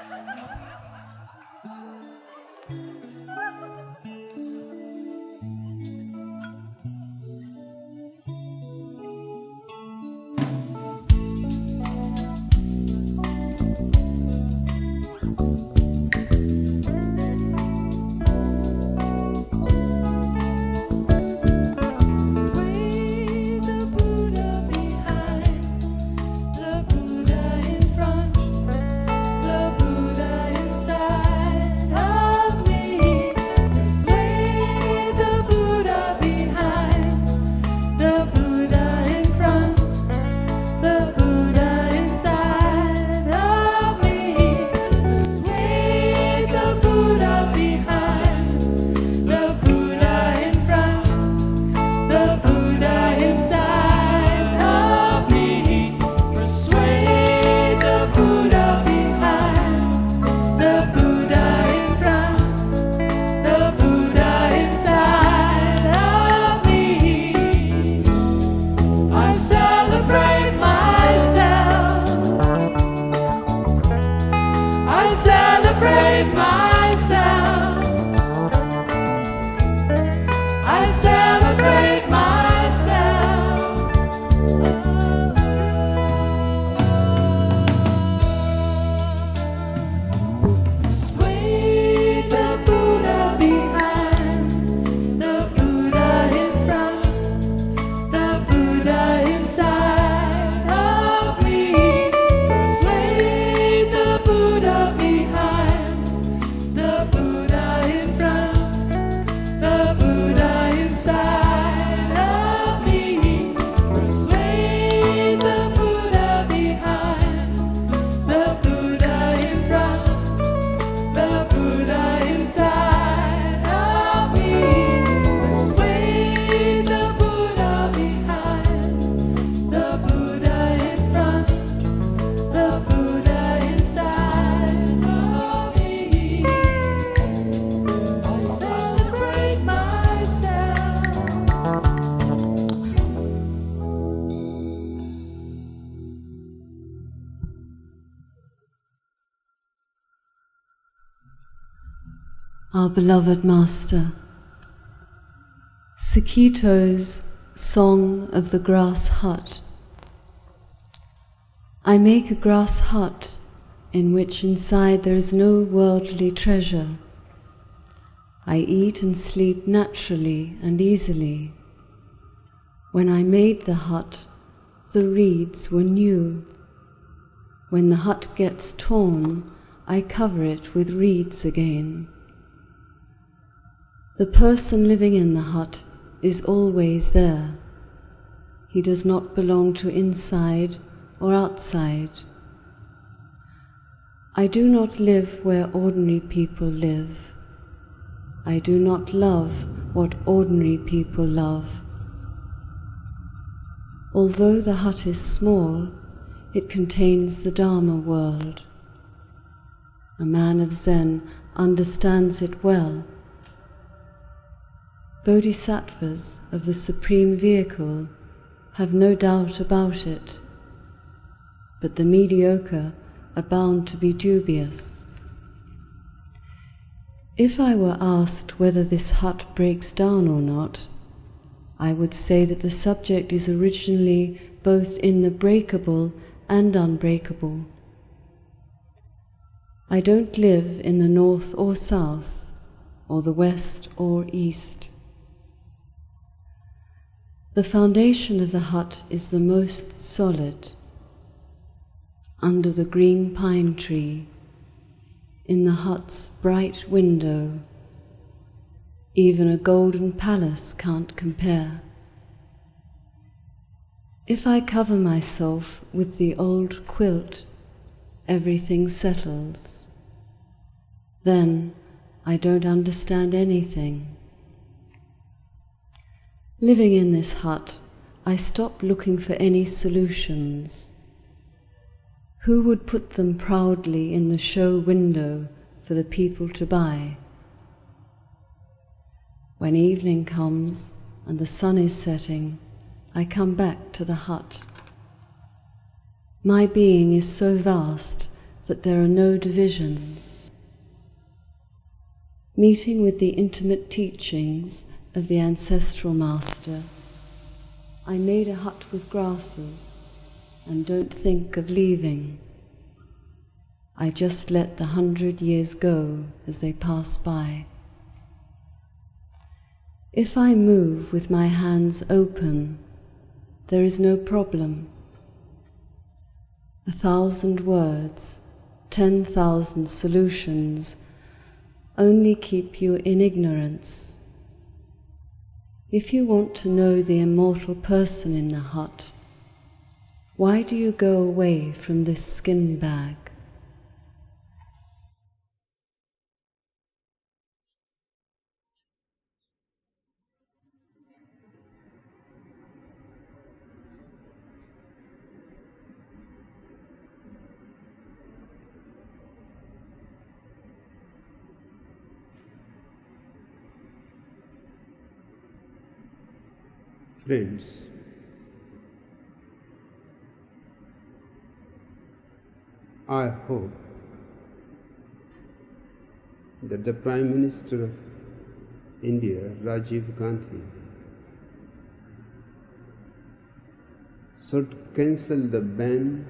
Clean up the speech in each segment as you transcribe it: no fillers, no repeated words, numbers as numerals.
Our beloved Master. Sakito's Song of the Grass Hut. I make a grass hut in which inside there is no worldly treasure. I eat and sleep naturally and easily. When I made the hut, the reeds were new. When the hut gets torn, I cover it with reeds again. The person living in the hut is always there. He does not belong to inside or outside. I do not live where ordinary people live. I do not love what ordinary people love. Although the hut is small, it contains the Dharma world. A man of Zen understands it well. Bodhisattvas of the Supreme Vehicle have no doubt about it, but the mediocre are bound to be dubious. If I were asked whether this hut breaks down or not, I would say that the subject is originally both in the breakable and unbreakable. I don't live in the north or south, or the west or east. The foundation of the hut is the most solid. Under the green pine tree, in the hut's bright window, even a golden palace can't compare. If I cover myself with the old quilt, everything settles. Then I don't understand anything. Living in this hut, I stop looking for any solutions. Who would put them proudly in the show window for the people to buy? When evening comes and the sun is setting, I come back to the hut. My being is so vast that there are no divisions. Meeting with the intimate teachings of the ancestral master, I made a hut with grasses and don't think of leaving. I just let the 100 years go as they pass by. If I move with my hands open, there is no problem. 1,000 words, 10,000 solutions only keep you in ignorance. If you want to know the immortal person in the hut, why do you go away from this skin bag? Friends, I hope that the Prime Minister of India, Rajiv Gandhi, should cancel the ban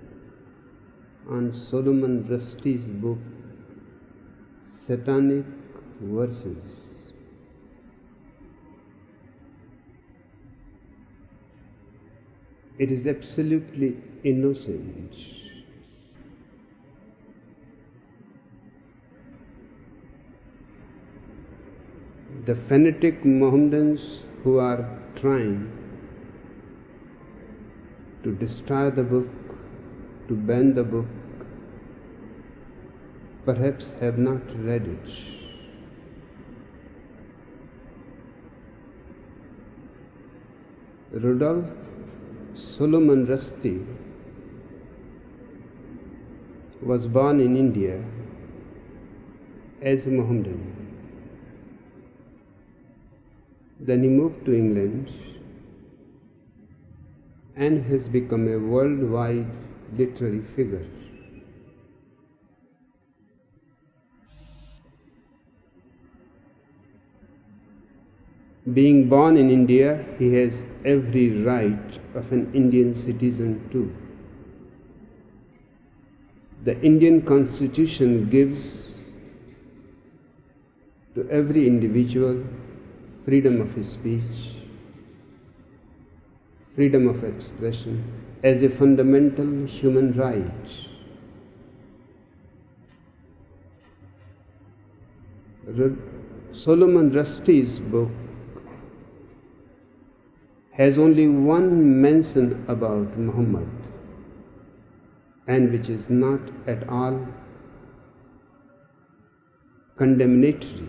on Solomon Rushdi's book, Satanic Verses. It is absolutely innocent. The fanatic Mohammedans who are trying to destroy the book, to ban the book, perhaps have not read it. Rudolf Solomon Rushdie was born in India as a Mohammedan. Then he moved to England and has become a worldwide literary figure. Being born in India, he has every right of an Indian citizen too. The Indian Constitution gives to every individual freedom of speech, freedom of expression as a fundamental human right. Solomon Rushdie's book has only one mention about Muhammad, and which is not at all condemnatory.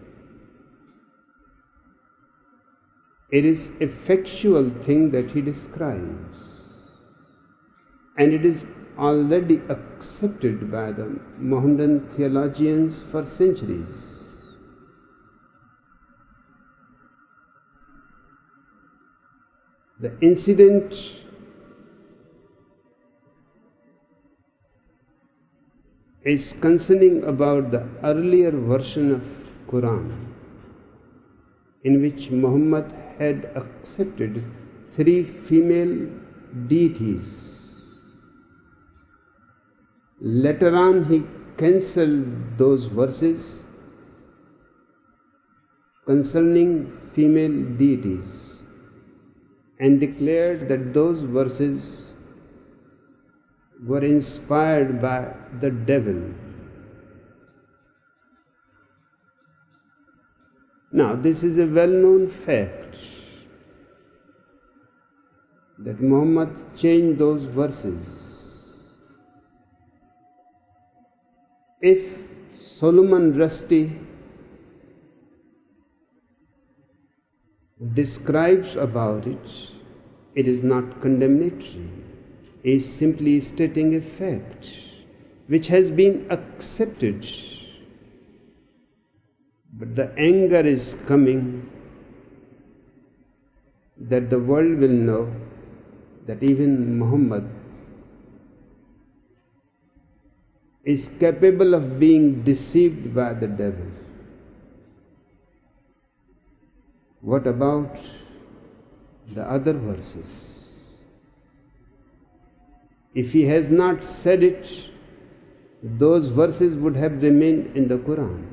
It is a factual thing that he describes, and it is already accepted by the Mohammedan theologians for centuries. The incident is concerning about the earlier version of Quran, in which Muhammad had accepted 3 female deities. Later on he cancelled those verses concerning female deities and declared that those verses were inspired by the devil. Now, this is a well-known fact that Muhammad changed those verses. If Solomon Rushdie describes about it, it is not condemnatory. He is simply stating a fact which has been accepted. But the anger is coming that the world will know that even Muhammad is capable of being deceived by the devil. What about the other verses? If he has not said it, those verses would have remained in the Quran.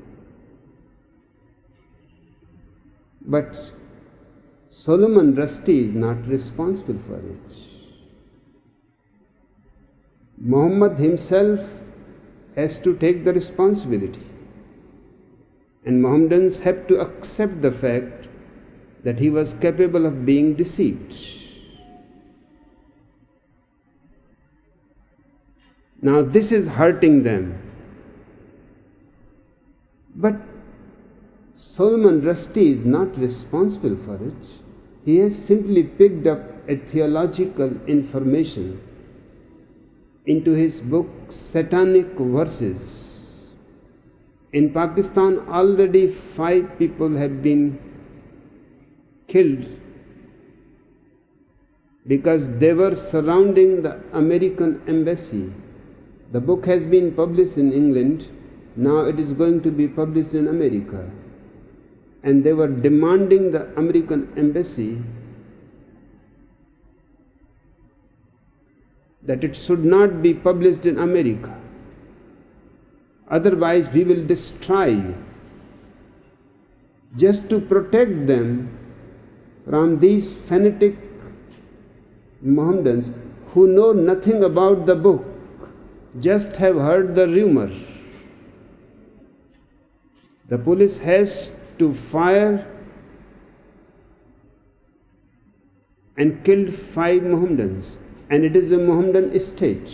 But Solomon Rushdie is not responsible for it. Muhammad himself has to take the responsibility. And Mohammedans have to accept the fact that he was capable of being deceived. Now this is hurting them. But Solomon Rushdie is not responsible for it. He has simply picked up a theological information into his book Satanic Verses. In Pakistan, already 5 people have been killed because they were surrounding the American embassy. The book has been published in England. Now it is going to be published in America. And they were demanding the American embassy that it should not be published in America. Otherwise we will destroy you. Just to protect them from these fanatic Mohammedans who know nothing about the book, just have heard the rumor. The police has to fire and killed 5 Mohammedans, and it is a Mohammedan state.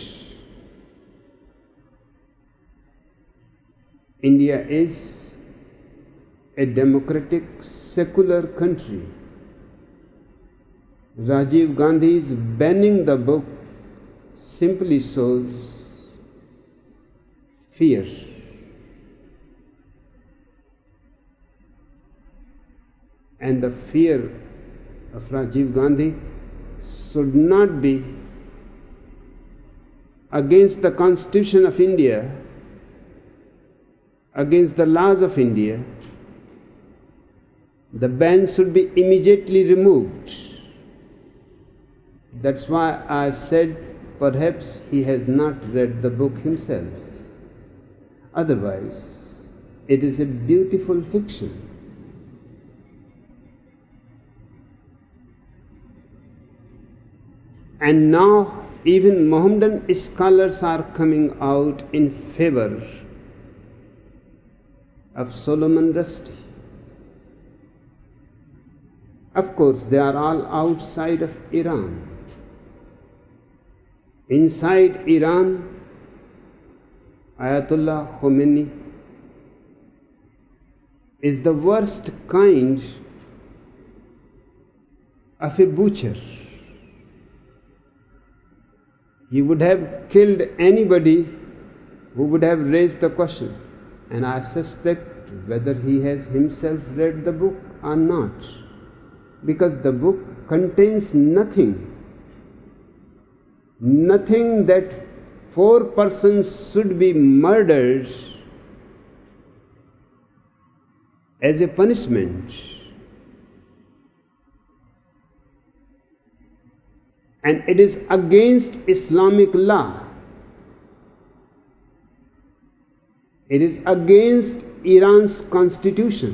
India is a democratic, secular country. Rajiv Gandhi's banning the book simply shows fear. And the fear of Rajiv Gandhi should not be against the Constitution of India, against the laws of India. The ban should be immediately removed. That's why I said perhaps he has not read the book himself. Otherwise, it is a beautiful fiction. And now even Mohammedan scholars are coming out in favor of Solomon Rushdie. Of course, they are all outside of Iran. Inside Iran, Ayatollah Khomeini is the worst kind of a butcher. He would have killed anybody who would have raised the question. And I suspect whether he has himself read the book or not, because the book contains nothing that 4 persons should be murdered as a punishment. And it is against Islamic law. It is against Iran's constitution.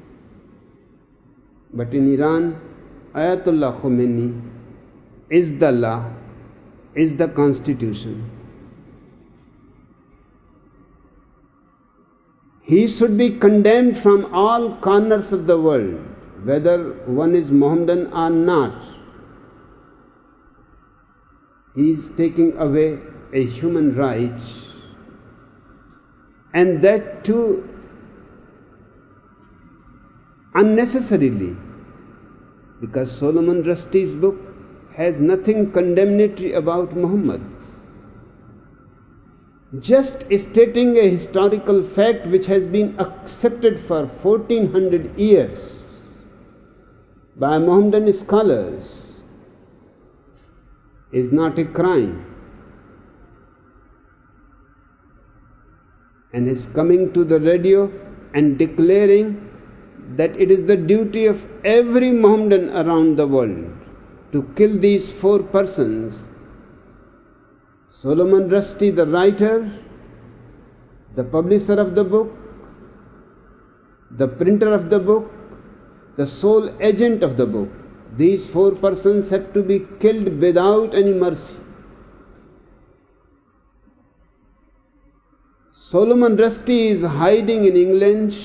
But in Iran, Ayatollah Khomeini is the law, is the constitution. He should be condemned from all corners of the world, whether one is Mohammedan or not. He is taking away a human right, and that too unnecessarily, because Solomon Rushdie's book has nothing condemnatory about Muhammad. Just stating a historical fact which has been accepted for 1400 years by Mohammedan scholars is not a crime. and his coming to the radio and declaring that it is the duty of every Mohammedan around the world to kill these 4 persons. Solomon Rushdie, the writer, the publisher of the book, the printer of the book, the sole agent of the book, these 4 persons have to be killed without any mercy. Solomon Rushdie is hiding in England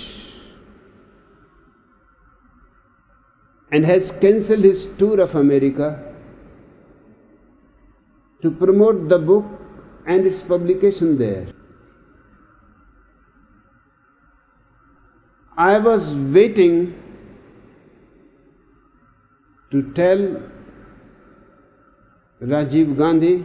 and has cancelled his tour of America to promote the book and its publication there. I was waiting to tell Rajiv Gandhi,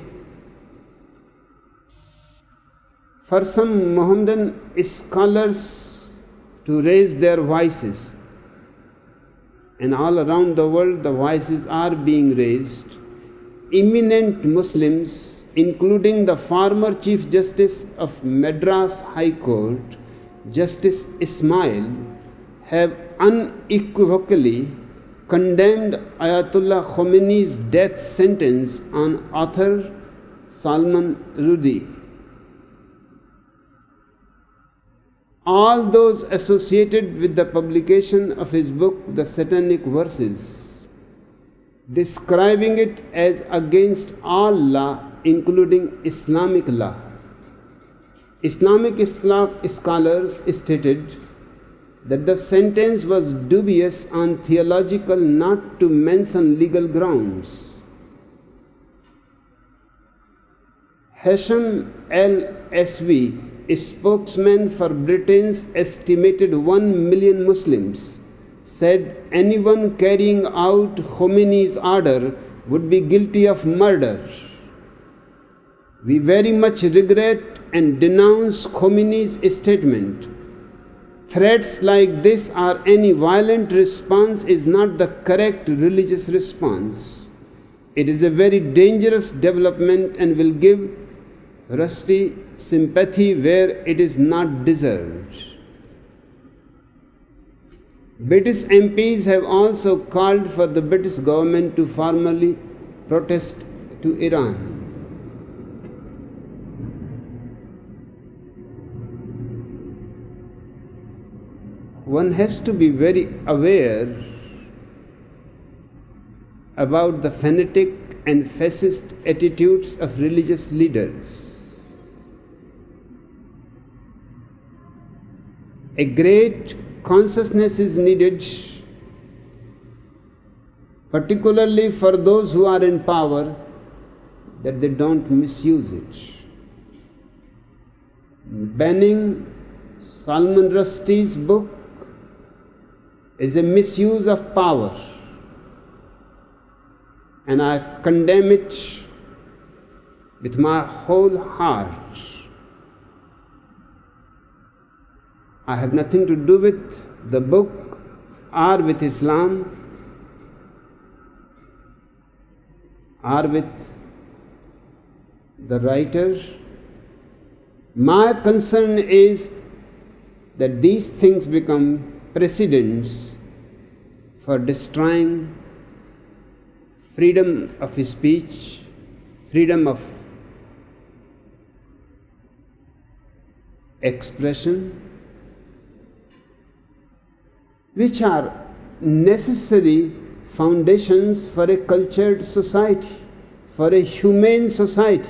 for some Mohammedan scholars to raise their voices, and all around the world the voices are being raised. Eminent Muslims, including the former Chief Justice of Madras High Court, Justice Ismail, have unequivocally condemned Ayatollah Khomeini's death sentence on author Salman Rushdie. All those associated with the publication of his book, The Satanic Verses, describing it as against all law, including Islamic law. Islamic scholars stated that the sentence was dubious on theological, not to mention legal grounds. Hashim al-Aswi, a spokesman for Britain's estimated 1 million Muslims, said anyone carrying out Khomeini's order would be guilty of murder. We very much regret and denounce Khomeini's statement. Threats like this or any violent response is not the correct religious response. It is a very dangerous development and will give Rushdie sympathy where it is not deserved. British MPs have also called for the British government to formally protest to Iran. One has to be very aware about the fanatic and fascist attitudes of religious leaders. A great consciousness is needed, particularly for those who are in power, that they don't misuse it. Banning Salman Rushdie's book is a misuse of power, and I condemn it with my whole heart. I have nothing to do with the book or with Islam or with the writer. My concern is that these things become precedents for destroying freedom of speech, freedom of expression, which are necessary foundations for a cultured society, for a humane society.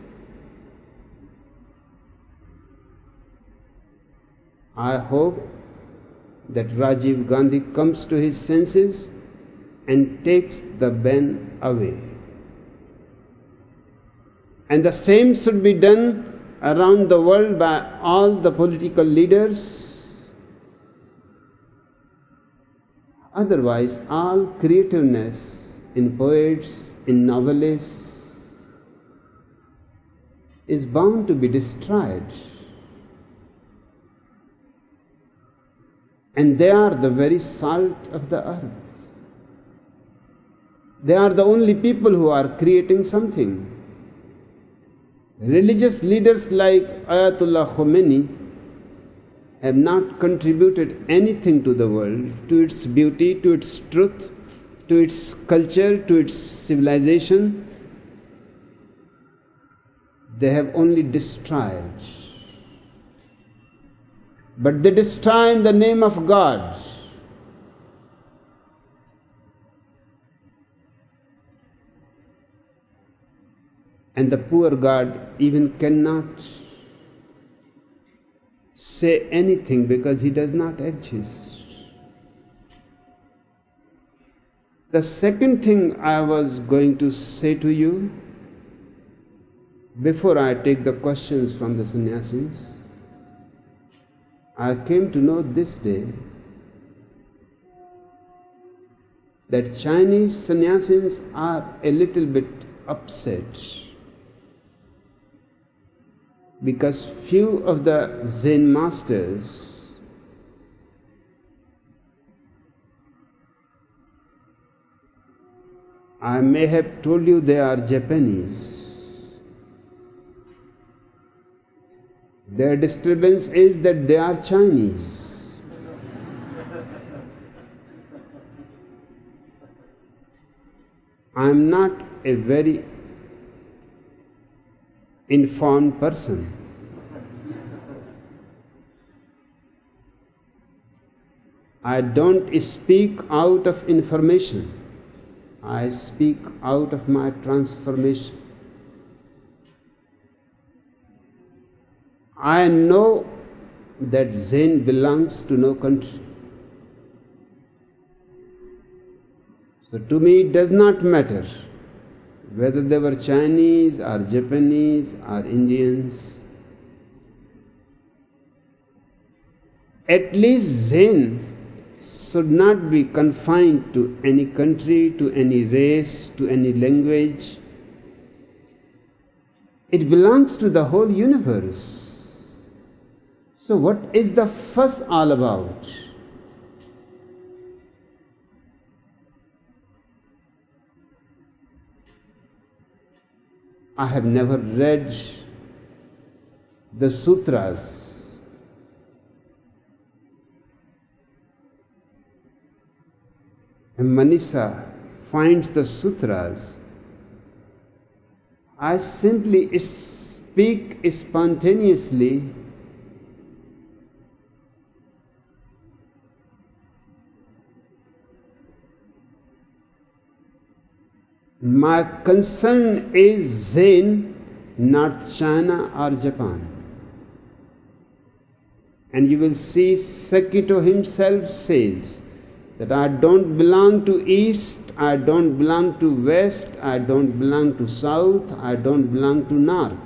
I hope that Rajiv Gandhi comes to his senses and takes the ban away. And the same should be done around the world by all the political leaders. Otherwise, all creativeness in poets, in novelists, is bound to be destroyed. And they are the very salt of the earth. They are the only people who are creating something. Religious leaders like Ayatollah Khomeini have not contributed anything to the world, to its beauty, to its truth, to its culture, to its civilization. They have only destroyed. But they destroy in the name of God. And the poor God even cannot say anything because he does not exist. The second thing I was going to say to you, before I take the questions from the sannyasis, I came to know this day that Chinese sannyasis are a little bit upset because few of the Zen masters I may have told you they are Japanese. Their disturbance is that they are Chinese. I am not a very informed person. I don't speak out of information. I speak out of my transformation. I know that Zen belongs to no country. So to me it does not matter whether they were Chinese or Japanese or Indians. At least Zen should not be confined to any country, to any race, to any language. It belongs to the whole universe. So what is the fuss all about? I have never read the sutras. And Manisha finds the sutras. I simply speak spontaneously. My concern is Zen, not China or Japan. And you will see Sakito himself says that I don't belong to East, I don't belong to West, I don't belong to South, I don't belong to North.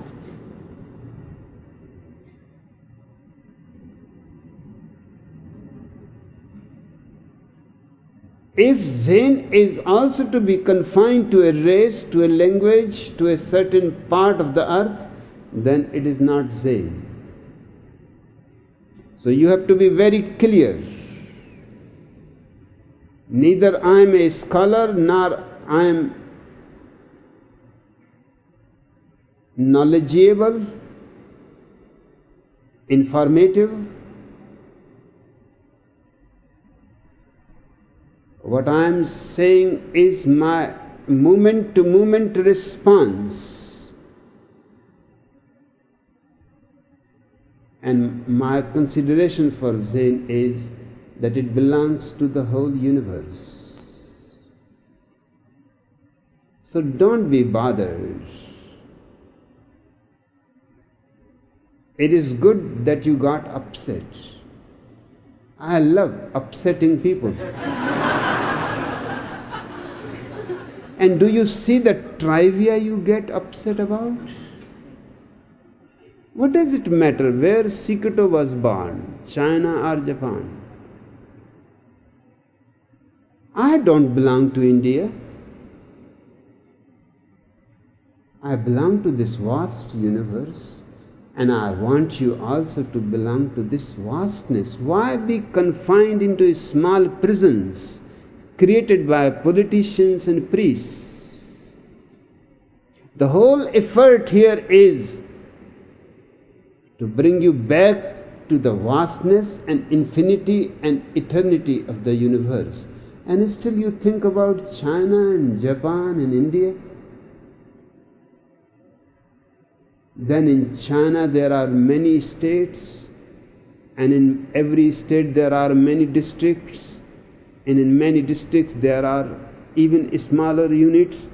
If Zen is also to be confined to a race, to a language, to a certain part of the earth, then it is not Zen. So you have to be very clear. Neither I am a scholar nor I am knowledgeable, informative. What I am saying is my moment-to-moment response. And my consideration for Zen is that it belongs to the whole universe. So don't be bothered. It is good that you got upset. I love upsetting people. And do you see the trivia you get upset about? What does it matter where Sakito was born, China or Japan? I don't belong to India. I belong to this vast universe, and I want you also to belong to this vastness. Why be confined into small prisons created by politicians and priests? The whole effort here is to bring you back to the vastness and infinity and eternity of the universe. And still you think about China and Japan and India. Then in China there are many states, and in every state there are many districts, and in many districts there are even smaller units.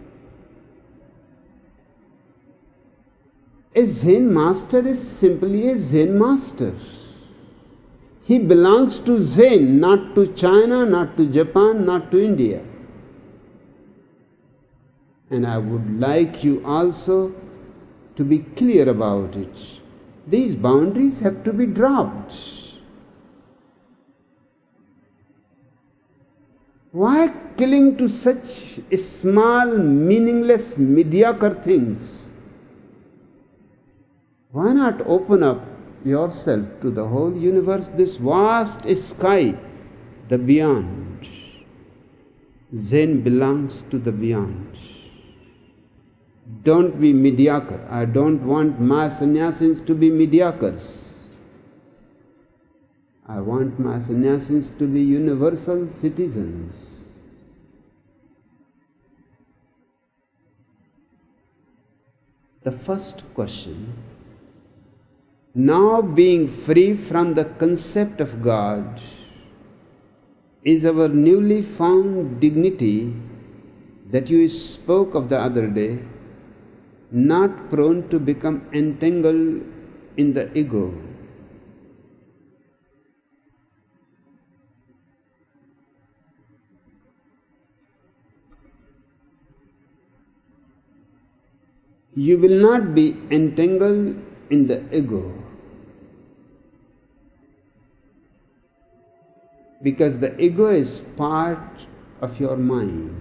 A Zen master is simply a Zen master. He belongs to Zen, not to China, not to Japan, not to India. And I would like you also to be clear about it. These boundaries have to be dropped. Why killing to such small, meaningless, mediocre things? Why not open up yourself to the whole universe, this vast sky, the beyond? Zen belongs to the beyond. Don't be mediocre. I don't want my sannyasins to be mediocres. I want my sannyasins to be universal citizens. The first question, now being free from the concept of God, is our newly found dignity that you spoke of the other day not prone to become entangled in the ego? You will not be entangled in the ego, because the ego is part of your mind,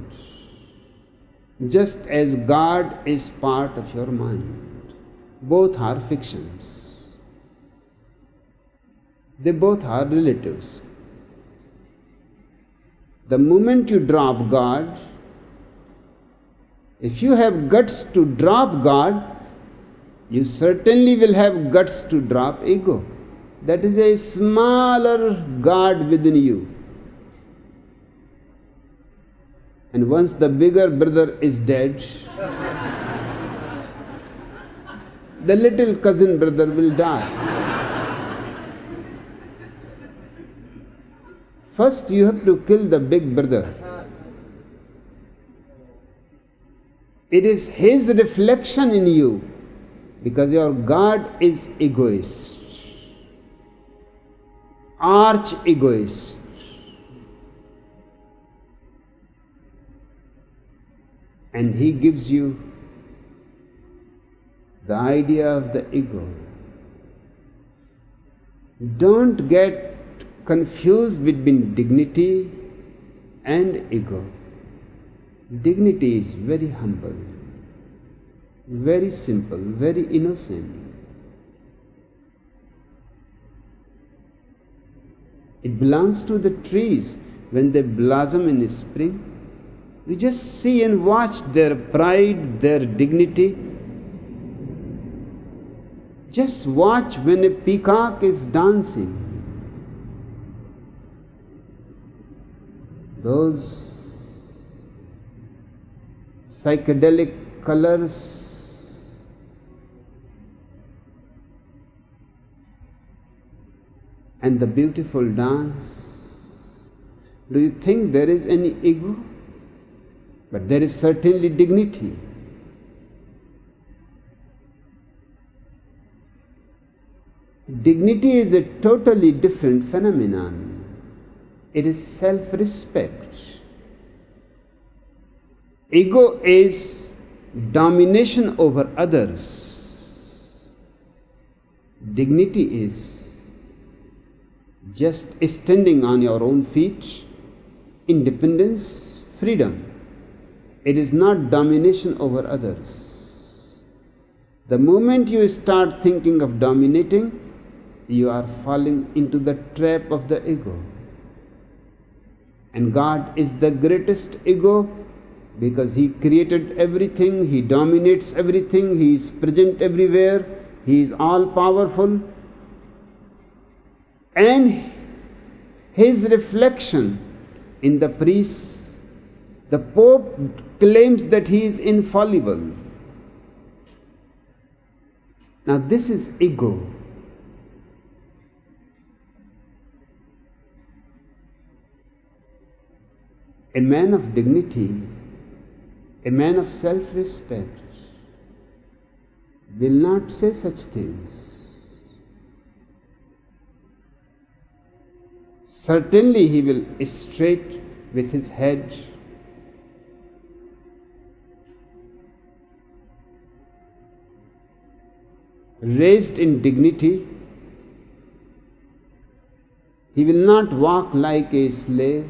just as God is part of your mind. Both are fictions. They both are relatives. The moment you drop God, if you have guts to drop God, you certainly will have guts to drop ego. That is a smaller God within you. And once the bigger brother is dead, the little cousin brother will die. First you have to kill the big brother. It is his reflection in you, because your God is egoist, arch egoist. And he gives you the idea of the ego. Don't get confused between dignity and ego. Dignity is very humble, very simple, very innocent. It belongs to the trees when they blossom in spring. We just see and watch their pride, their dignity. Just watch when a peacock is dancing. Those psychedelic colors, and the beautiful dance. Do you think there is any ego? But there is certainly dignity. Dignity is a totally different phenomenon. It is self-respect. Ego is domination over others. Dignity is just standing on your own feet, independence, freedom. It is not domination over others. The moment you start thinking of dominating, you are falling into the trap of the ego. And God is the greatest ego because He created everything, He dominates everything, He is present everywhere, He is all powerful. and his reflection in the priests. The Pope claims that he is infallible. Now this is ego. A man of dignity, a man of self-respect will not say such things. Certainly he will straight with his head, raised in dignity. He will not walk like a slave,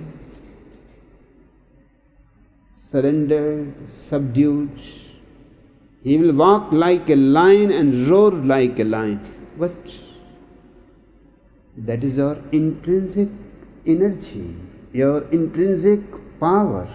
surrendered, subdued. He will walk like a lion and roar like a lion. But that is your intrinsic energy, your intrinsic power.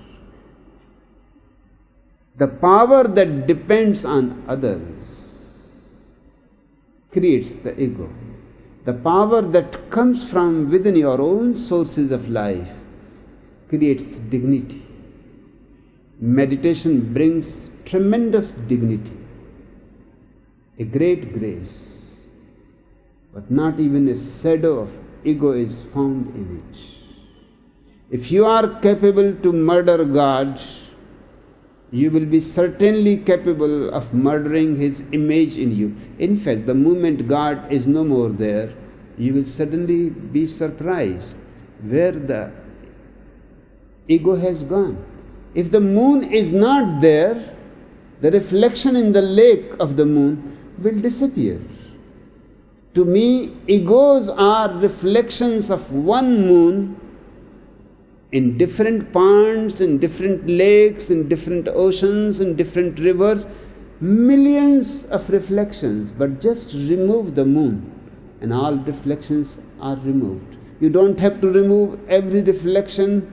The power that depends on others creates the ego. The power that comes from within your own sources of life creates dignity. Meditation brings tremendous dignity, a great grace, but not even a shadow of ego is found in it. If you are capable to murder God, you will be certainly capable of murdering His image in you. In fact, the moment God is no more there, you will suddenly be surprised where the ego has gone. If the moon is not there, the reflection in the lake of the moon will disappear. To me, egos are reflections of one moon in different ponds, in different lakes, in different oceans, in different rivers, millions of reflections. But just remove the moon and all reflections are removed. You don't have to remove every reflection.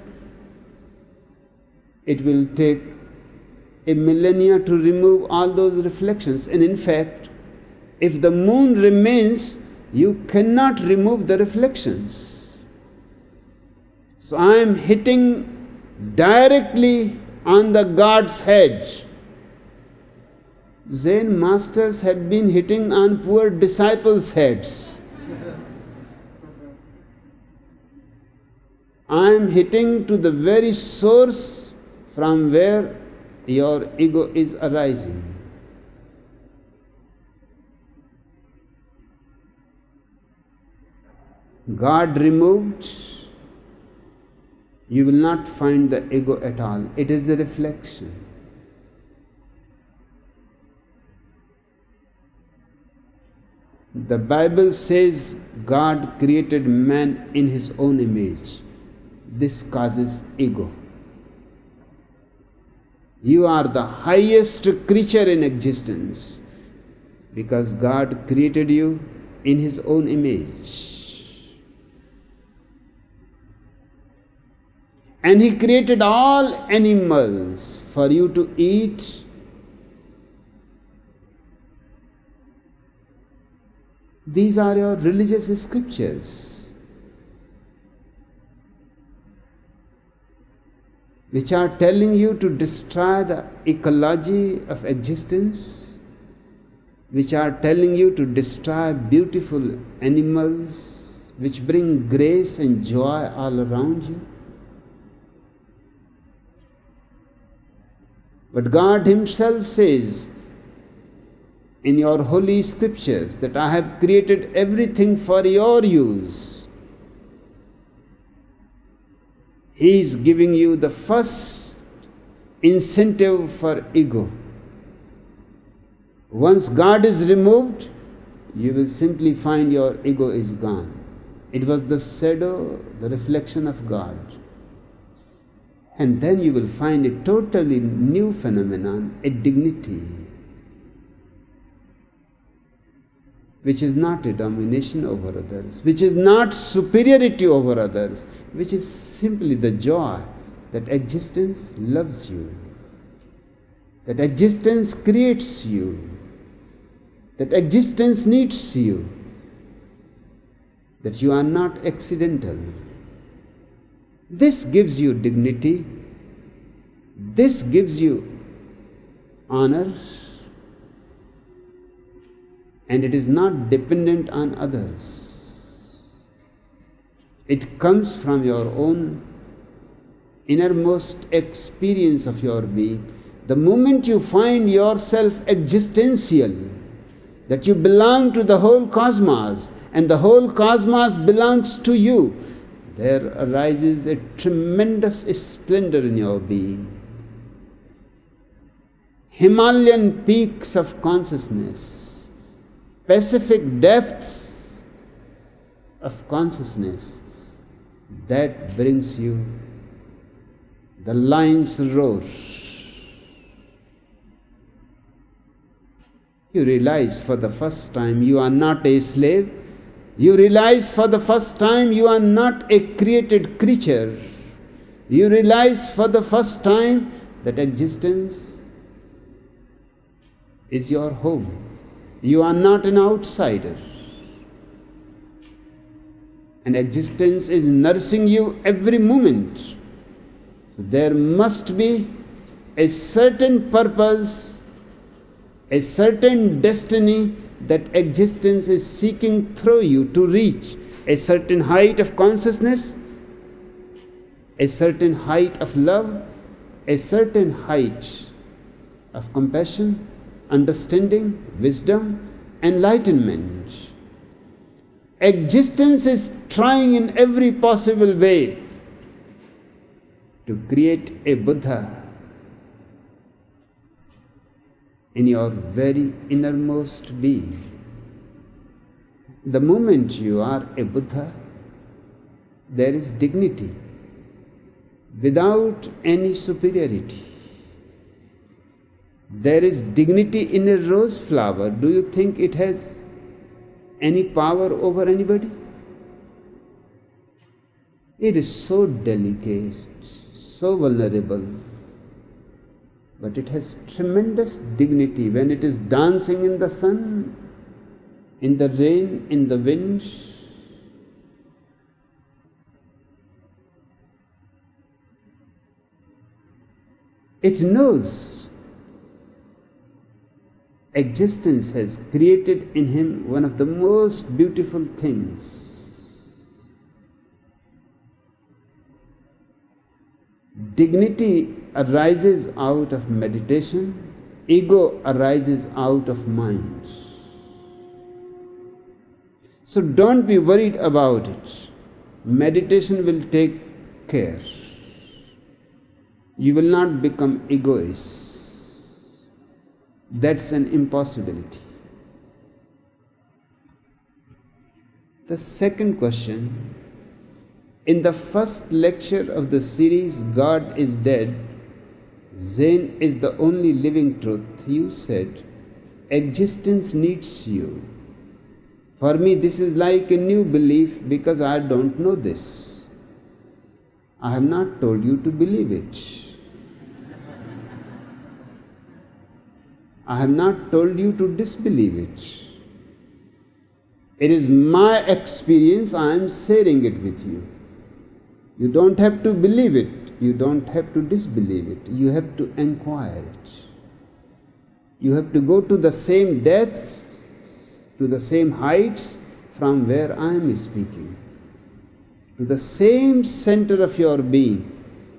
It will take a millennia to remove all those reflections. And in fact, if the moon remains, you cannot remove the reflections. So I am hitting directly on the God's head. Zen masters have been hitting on poor disciples' heads. I am hitting to the very source from where your ego is arising. God removed, you will not find the ego at all. It is a reflection. The Bible says God created man in His own image. This causes ego. You are the highest creature in existence because God created you in His own image. And He created all animals for you to eat. These are your religious scriptures, which are telling you to destroy the ecology of existence, which are telling you to destroy beautiful animals, which bring grace and joy all around you. But God Himself says in your holy scriptures that I have created everything for your use. He is giving you the first incentive for ego. Once God is removed, you will simply find your ego is gone. It was the shadow, the reflection of God. And then you will find a totally new phenomenon, a dignity, which is not a domination over others, which is not superiority over others, which is simply the joy that existence loves you, that existence creates you, that existence needs you. that you are not accidental. This gives you dignity, this gives you honor, and it is not dependent on others. It comes from your own innermost experience of your being. The moment you find yourself existential, that you belong to the whole cosmos and the whole cosmos belongs to you, there arises a tremendous splendor in your being. Himalayan peaks of consciousness, Pacific depths of consciousness, that brings you the lion's roar. You realize for the first time you are not a slave. You realize for the first time you are not a created creature. You realize for the first time that existence is your home. You are not an outsider. And existence is nursing you every moment. So there must be a certain purpose, a certain destiny that existence is seeking through you to reach a certain height of consciousness, a certain height of love, a certain height of compassion, understanding, wisdom, enlightenment. Existence is trying in every possible way to create a Buddha in your very innermost being. The moment you are a Buddha, there is dignity without any superiority. There is dignity in a rose flower. Do you think it has any power over anybody? It is so delicate, so vulnerable, but it has tremendous dignity when it is dancing in the sun, in the rain, in the wind. It knows existence has created in him one of the most beautiful things. Dignity arises out of meditation, ego arises out of mind. So don't be worried about it. Meditation will take care. You will not become egoist. That's an impossibility. The second question, in the first lecture of the series God is Dead, Zen is the only living truth, you said, existence needs you. For me, this is like a new belief because I don't know this. I have not told you to believe it. I have not told you to disbelieve it. It is my experience, I am sharing it with you. You don't have to believe it. You don't have to disbelieve it. You have to inquire it. You have to go to the same depths, to the same heights from where I am speaking, to the same center of your being.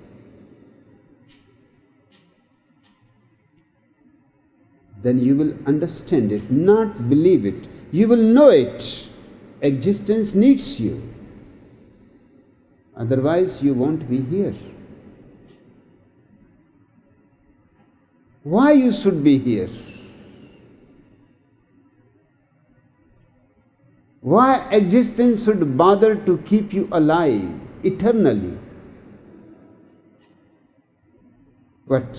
Then you will understand it, not believe it. You will know it. Existence needs you. Otherwise, you won't be here. Why you should be here? Why existence should bother to keep you alive eternally? But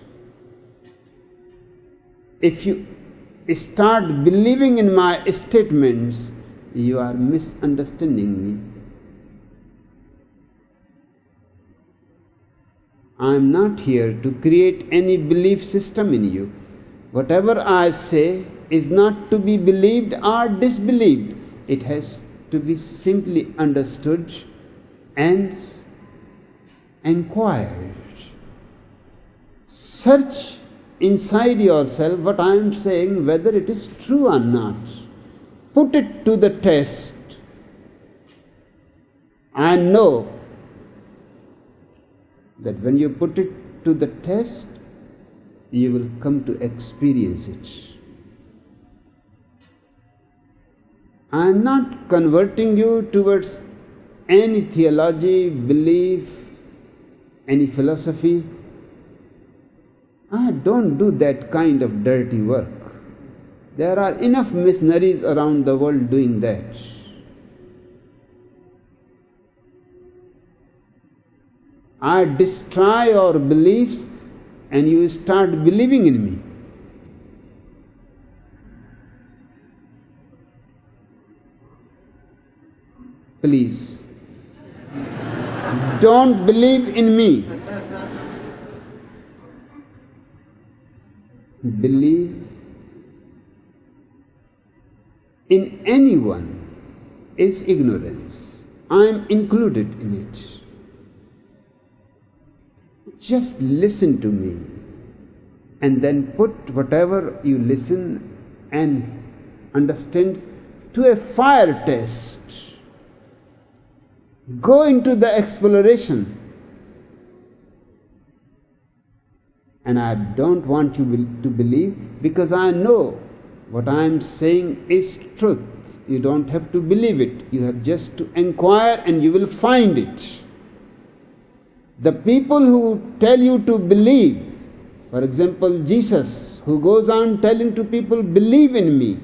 if you start believing in my statements, you are misunderstanding me. I am not here to create any belief system in you. Whatever I say is not to be believed or disbelieved. It has to be simply understood and inquired. Search inside yourself what I am saying, whether it is true or not. Put it to the test. I know that when you put it to the test, you will come to experience it. I am not converting you towards any theology, belief, any philosophy. I don't do that kind of dirty work. There are enough missionaries around the world doing that. I destroy your beliefs and you start believing in me. Please, don't believe in me. Believe in anyone is ignorance. I am included in it. Just listen to me and then put whatever you listen and understand to a fire test. Go into the exploration. And I don't want you to believe, because I know what I am saying is truth. You don't have to believe it. You have just to inquire and you will find it. The people who tell you to believe, for example, Jesus, who goes on telling to people, believe in me,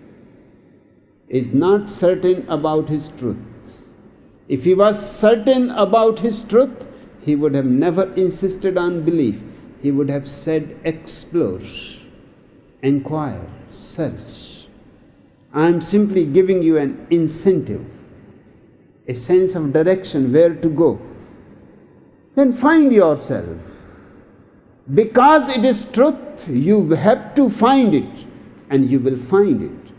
is not certain about his truth. If he was certain about his truth, he would have never insisted on belief. He would have said, explore, inquire, search. I am simply giving you an incentive, a sense of direction where to go. Then find yourself. Because it is truth, you have to find it, and you will find it.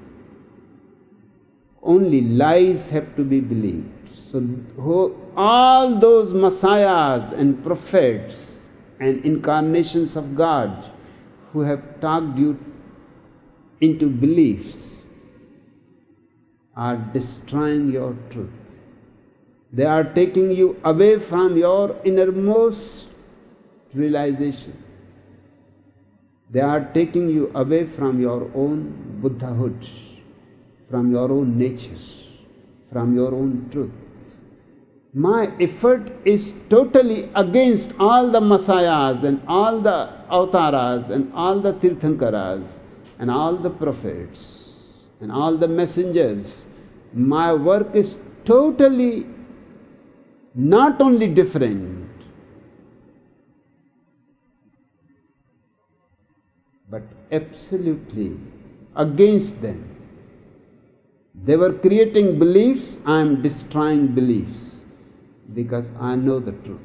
Only lies have to be believed. So all those messiahs and prophets and incarnations of God who have talked you into beliefs are destroying your truth. They are taking you away from your innermost realization. They are taking you away from your own Buddhahood, from your own nature, from your own truth. My effort is totally against all the messiahs and all the avataras and all the tirthankaras and all the prophets and all the messengers. My work is totally not only different, but absolutely against them. They were creating beliefs, I am destroying beliefs. Because I know the truth.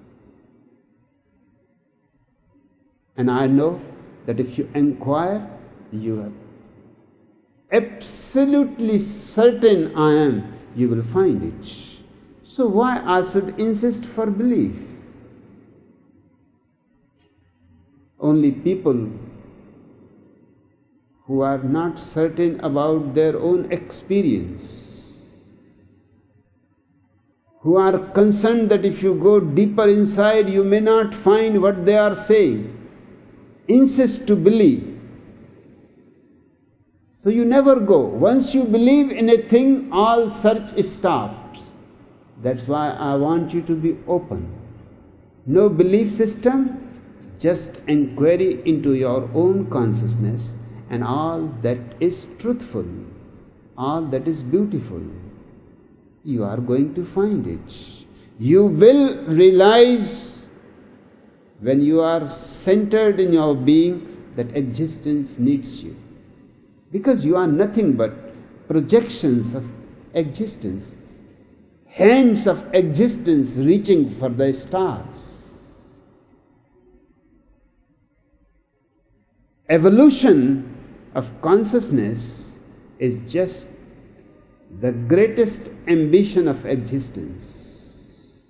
And I know that if you inquire, you are absolutely certain I am, you will find it. So why I should insist for belief? Only people who are not certain about their own experience, who are concerned that if you go deeper inside, you may not find what they are saying, insist to believe. So you never go. Once you believe in a thing, all search stops. That's why I want you to be open. No belief system, just inquiry into your own consciousness and all that is truthful, all that is beautiful. You are going to find it. You will realize when you are centered in your being that existence needs you. Because you are nothing but projections of existence, hands of existence reaching for the stars. Evolution of consciousness is just the greatest ambition of existence,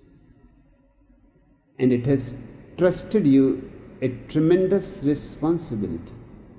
and it has trusted you a tremendous responsibility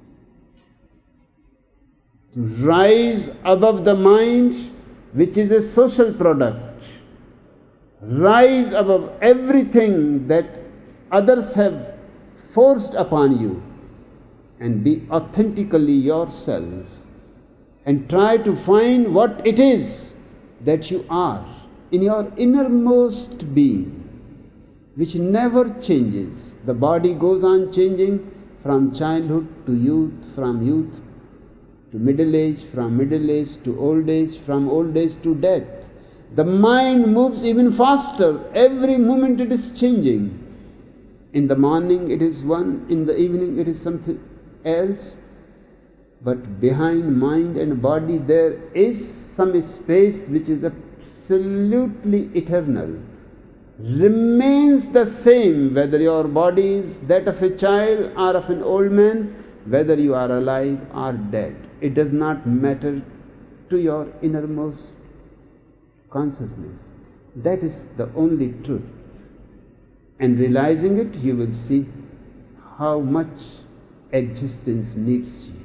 to rise above the mind, which is a social product, rise above everything that others have forced upon you, and be authentically yourself, and try to find what it is that you are in your innermost being, which never changes. The body goes on changing from childhood to youth, from youth to middle age, from middle age to old age, from old age to death. The mind moves even faster. Every moment it is changing. In the morning it is one, in the evening it is something else. But behind mind and body there is some space which is absolutely eternal, remains the same, whether your body is that of a child or of an old man, whether you are alive or dead. It does not matter to your innermost consciousness. That is the only truth. And realizing it, you will see how much existence needs you.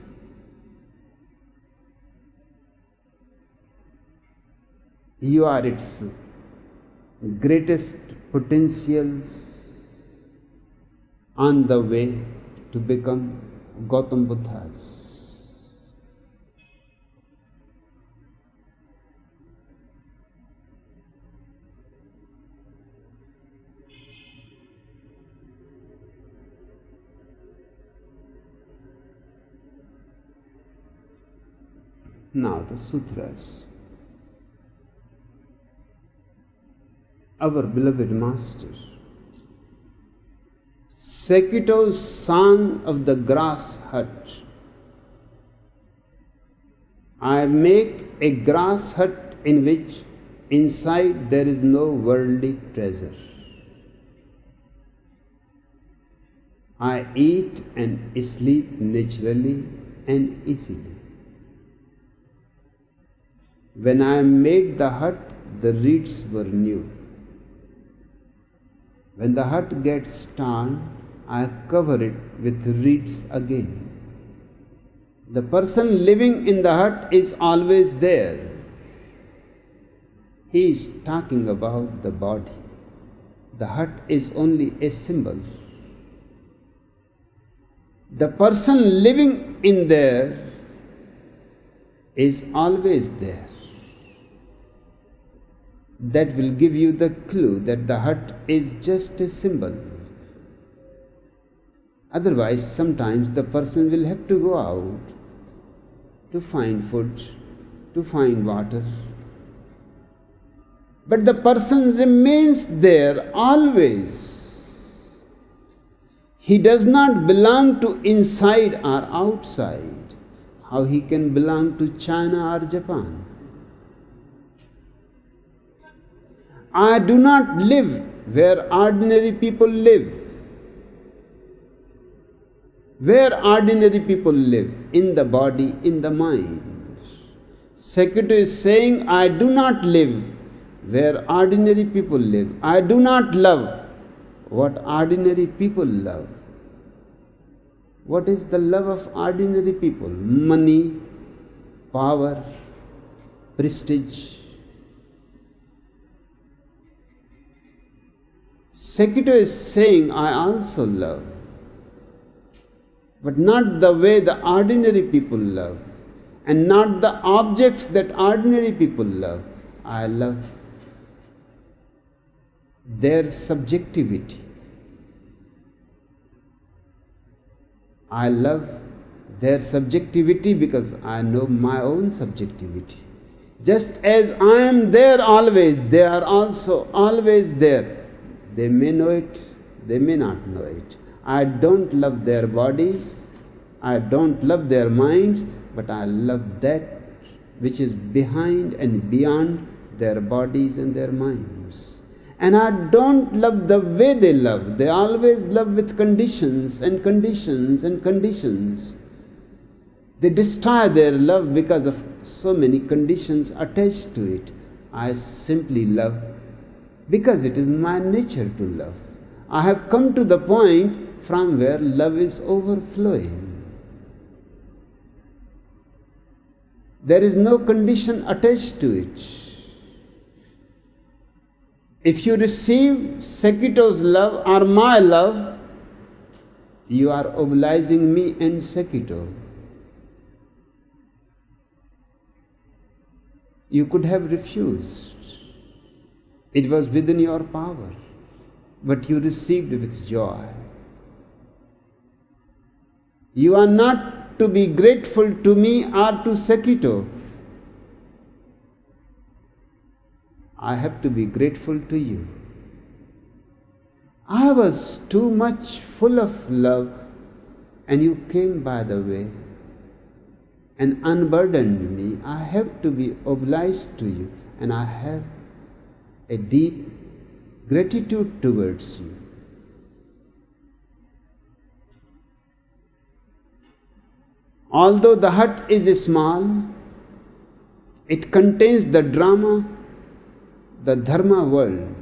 You are its greatest potentials on the way to become Gautam Buddhas. Now the sutras. Our beloved master, Sekito's Song of the Grass Hut. I make a grass hut in which inside there is no worldly treasure. I eat and sleep naturally and easily. When I made the hut, the reeds were new. When the hut gets torn, I cover it with reeds again. The person living in the hut is always there. He is talking about the body. The hut is only a symbol. The person living in there is always there. That will give you the clue that the hut is just a symbol. Otherwise, sometimes the person will have to go out to find food, to find water. But the person remains there always. He does not belong to inside or outside. How he can belong to China or Japan? I do not live where ordinary people live. Where ordinary people live? In the body, in the mind. Sekito is saying, I do not live where ordinary people live. I do not love what ordinary people love. What is the love of ordinary people? Money, power, prestige. Sekito is saying, I also love, but not the way the ordinary people love, and not the objects that ordinary people love. I love their subjectivity. I love their subjectivity because I know my own subjectivity. Just as I am there always, they are also always there. They may know it, they may not know it. I don't love their bodies, I don't love their minds, but I love that which is behind and beyond their bodies and their minds. And I don't love the way they love. They always love with conditions and conditions and conditions. They destroy their love because of so many conditions attached to it. I simply love because it is my nature to love. I have come to the point from where love is overflowing. There is no condition attached to it. If you receive Sekito's love or my love, you are obliging me and Sekito. You could have refused. It was within your power, but you received with joy. You are not to be grateful to me or to Sekito. I have to be grateful to you. I was too much full of love, and you came by the way and unburdened me. I have to be obliged to you, and I have a deep gratitude towards you. Although the hut is small, it contains the drama, the dharma world.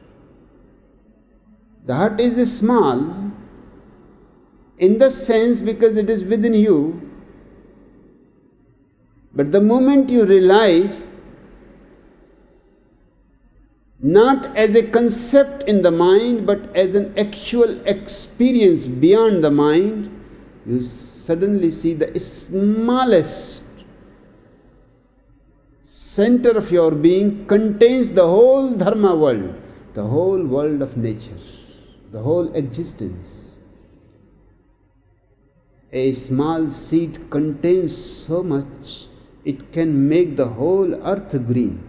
The hut is small in the sense because it is within you. But the moment you realize, not as a concept in the mind, but as an actual experience beyond the mind, you suddenly see the smallest center of your being contains the whole dharma world, the whole world of nature, the whole existence. A small seed contains so much, it can make the whole earth green.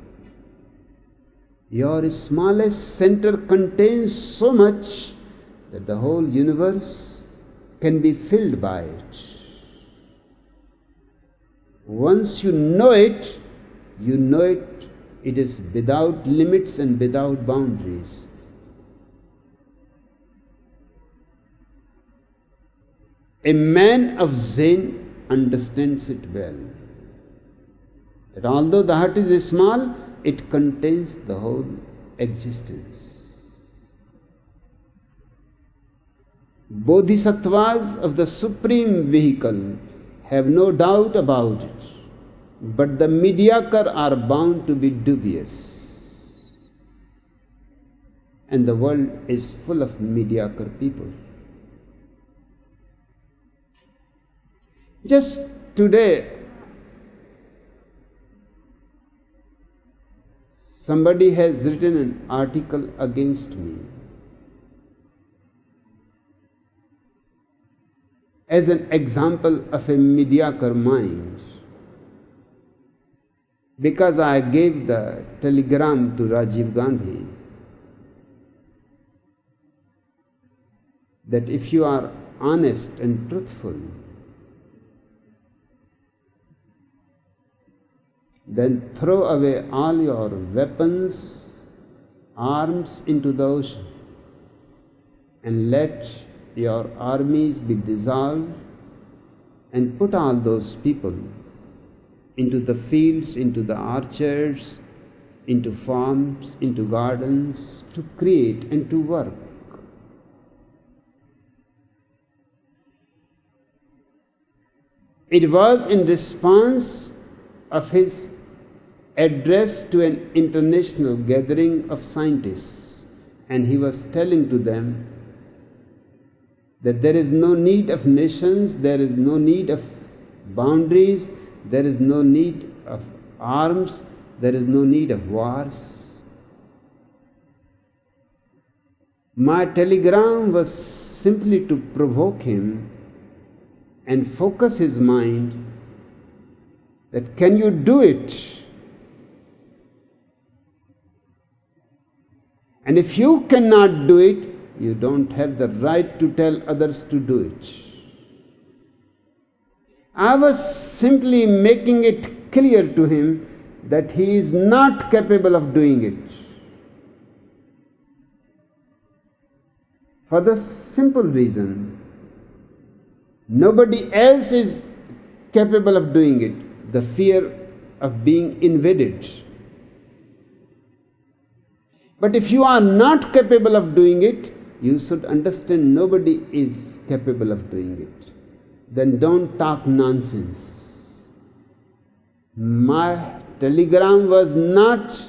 Your smallest center contains so much that the whole universe can be filled by it. Once you know it is without limits and without boundaries. A man of Zen understands it well, that although the hut is small, it contains the whole existence. Bodhisattvas of the supreme vehicle have no doubt about it, but the mediocre are bound to be dubious. And the world is full of mediocre people. Just today, somebody has written an article against me as an example of a mediocre mind, because I gave the telegram to Rajiv Gandhi that if you are honest and truthful, then throw away all your weapons, arms into the ocean, and let your armies be dissolved, and put all those people into the fields, into the orchards, into farms, into gardens, to create and to work. It was in response of his address to an international gathering of scientists, and he was telling to them that there is no need of nations, there is no need of boundaries, there is no need of arms, there is no need of wars. My telegram was simply to provoke him and focus his mind that can you do it? And if you cannot do it, you don't have the right to tell others to do it. I was simply making it clear to him that he is not capable of doing it. For the simple reason, nobody else is capable of doing it, the fear of being invaded. But if you are not capable of doing it, you should understand nobody is capable of doing it. Then don't talk nonsense. My telegram was not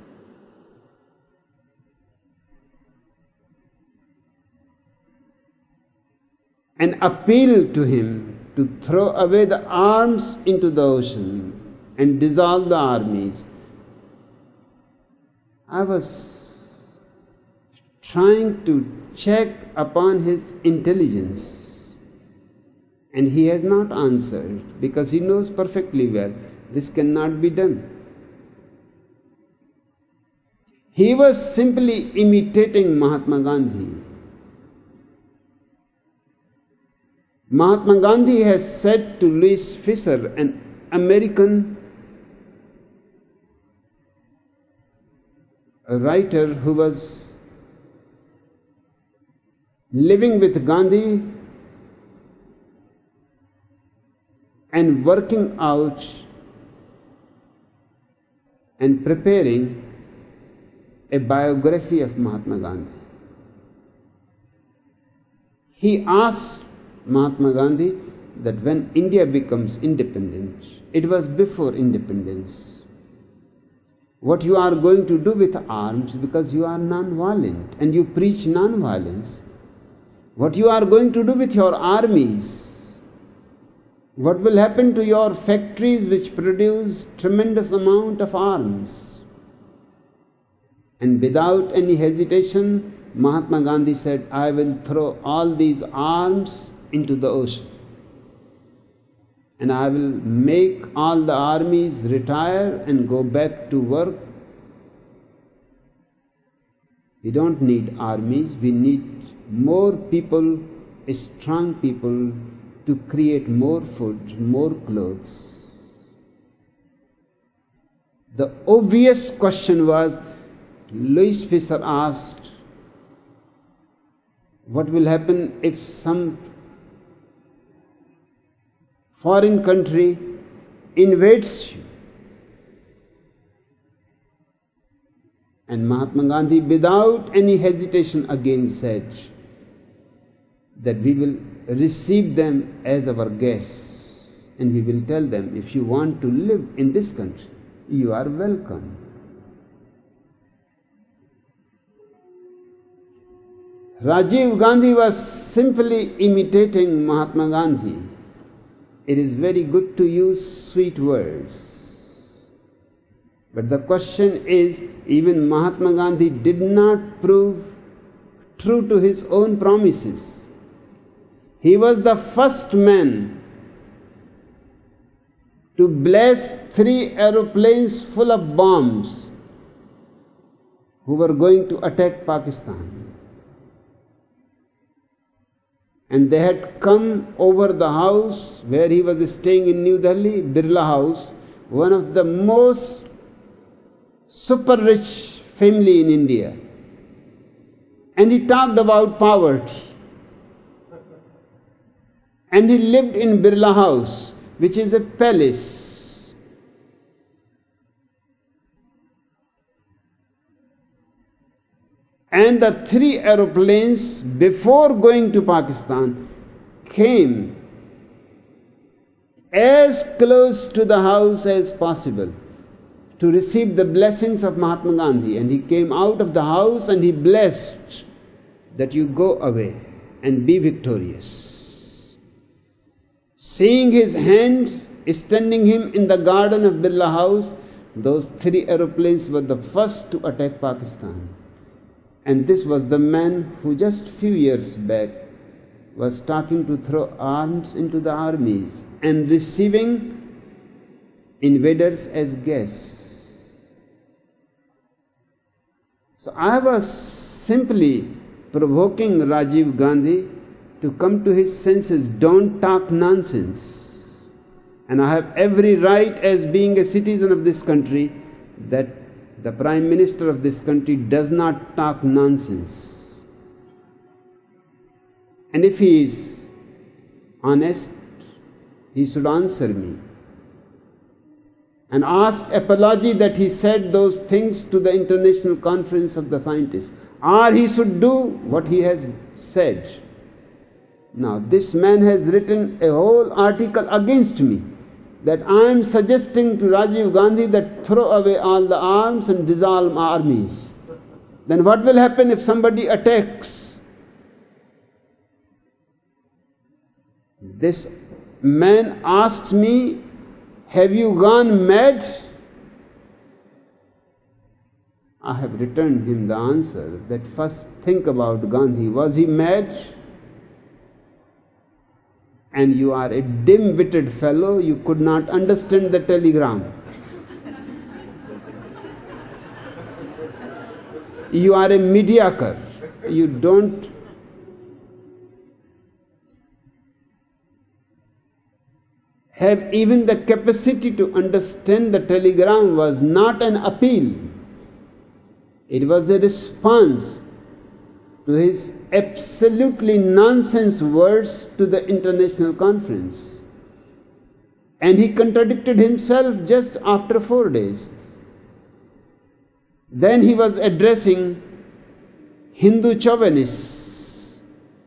an appeal to him to throw away the arms into the ocean and dissolve the armies. I was trying to check upon his intelligence, and he has not answered because he knows perfectly well this cannot be done. He was simply imitating Mahatma Gandhi. Mahatma Gandhi has said to Louis Fisher, an American writer who was living with Gandhi and working out and preparing a biography of Mahatma Gandhi. He asked Mahatma Gandhi that when India becomes independent, it was before independence, what you are going to do with arms, because you are non-violent and you preach non-violence. What you are going to do with your armies? What will happen to your factories which produce tremendous amount of arms? And without any hesitation, Mahatma Gandhi said, I will throw all these arms into the ocean, and I will make all the armies retire and go back to work. We don't need armies, we need more people, strong people, to create more food, more clothes. The obvious question was, Louis Fisher asked, what will happen if some foreign country invades you? And Mahatma Gandhi, without any hesitation, again said that we will receive them as our guests, and we will tell them, if you want to live in this country, you are welcome. Rajiv Gandhi was simply imitating Mahatma Gandhi. It is very good to use sweet words. But the question is, even Mahatma Gandhi did not prove true to his own promises. He was the first man to blast 3 aeroplanes full of bombs who were going to attack Pakistan. And they had come over the house where he was staying in New Delhi, Birla House, one of the most super rich family in India. And he talked about poverty. And he lived in Birla House, which is a palace. And the 3 aeroplanes, before going to Pakistan, came as close to the house as possible to receive the blessings of Mahatma Gandhi. And he came out of the house and he blessed that you go away and be victorious. Seeing his hand standing him in the garden of Birla House, those 3 aeroplanes were the first to attack Pakistan. And this was the man who just few years back was talking to throw arms into the armies and receiving invaders as guests. So I was simply provoking Rajiv Gandhi to come to his senses. Don't talk nonsense. And I have every right, as being a citizen of this country, that the Prime Minister of this country does not talk nonsense. And if he is honest, he should answer me and ask apology that he said those things to the International Conference of the Scientists, or he should do what he has said. Now, this man has written a whole article against me, that I am suggesting to Rajiv Gandhi that throw away all the arms and dissolve armies. Then what will happen if somebody attacks? This man asks me, have you gone mad? I have returned him the answer that first think about Gandhi. Was he mad? And you are a dim-witted fellow, you could not understand the telegram. You are a mediocre. You don't have even the capacity to understand the telegram was not an appeal. It was a response to his absolutely nonsense words to the international conference. And he contradicted himself just after 4 days. Then he was addressing Hindu chauvinists.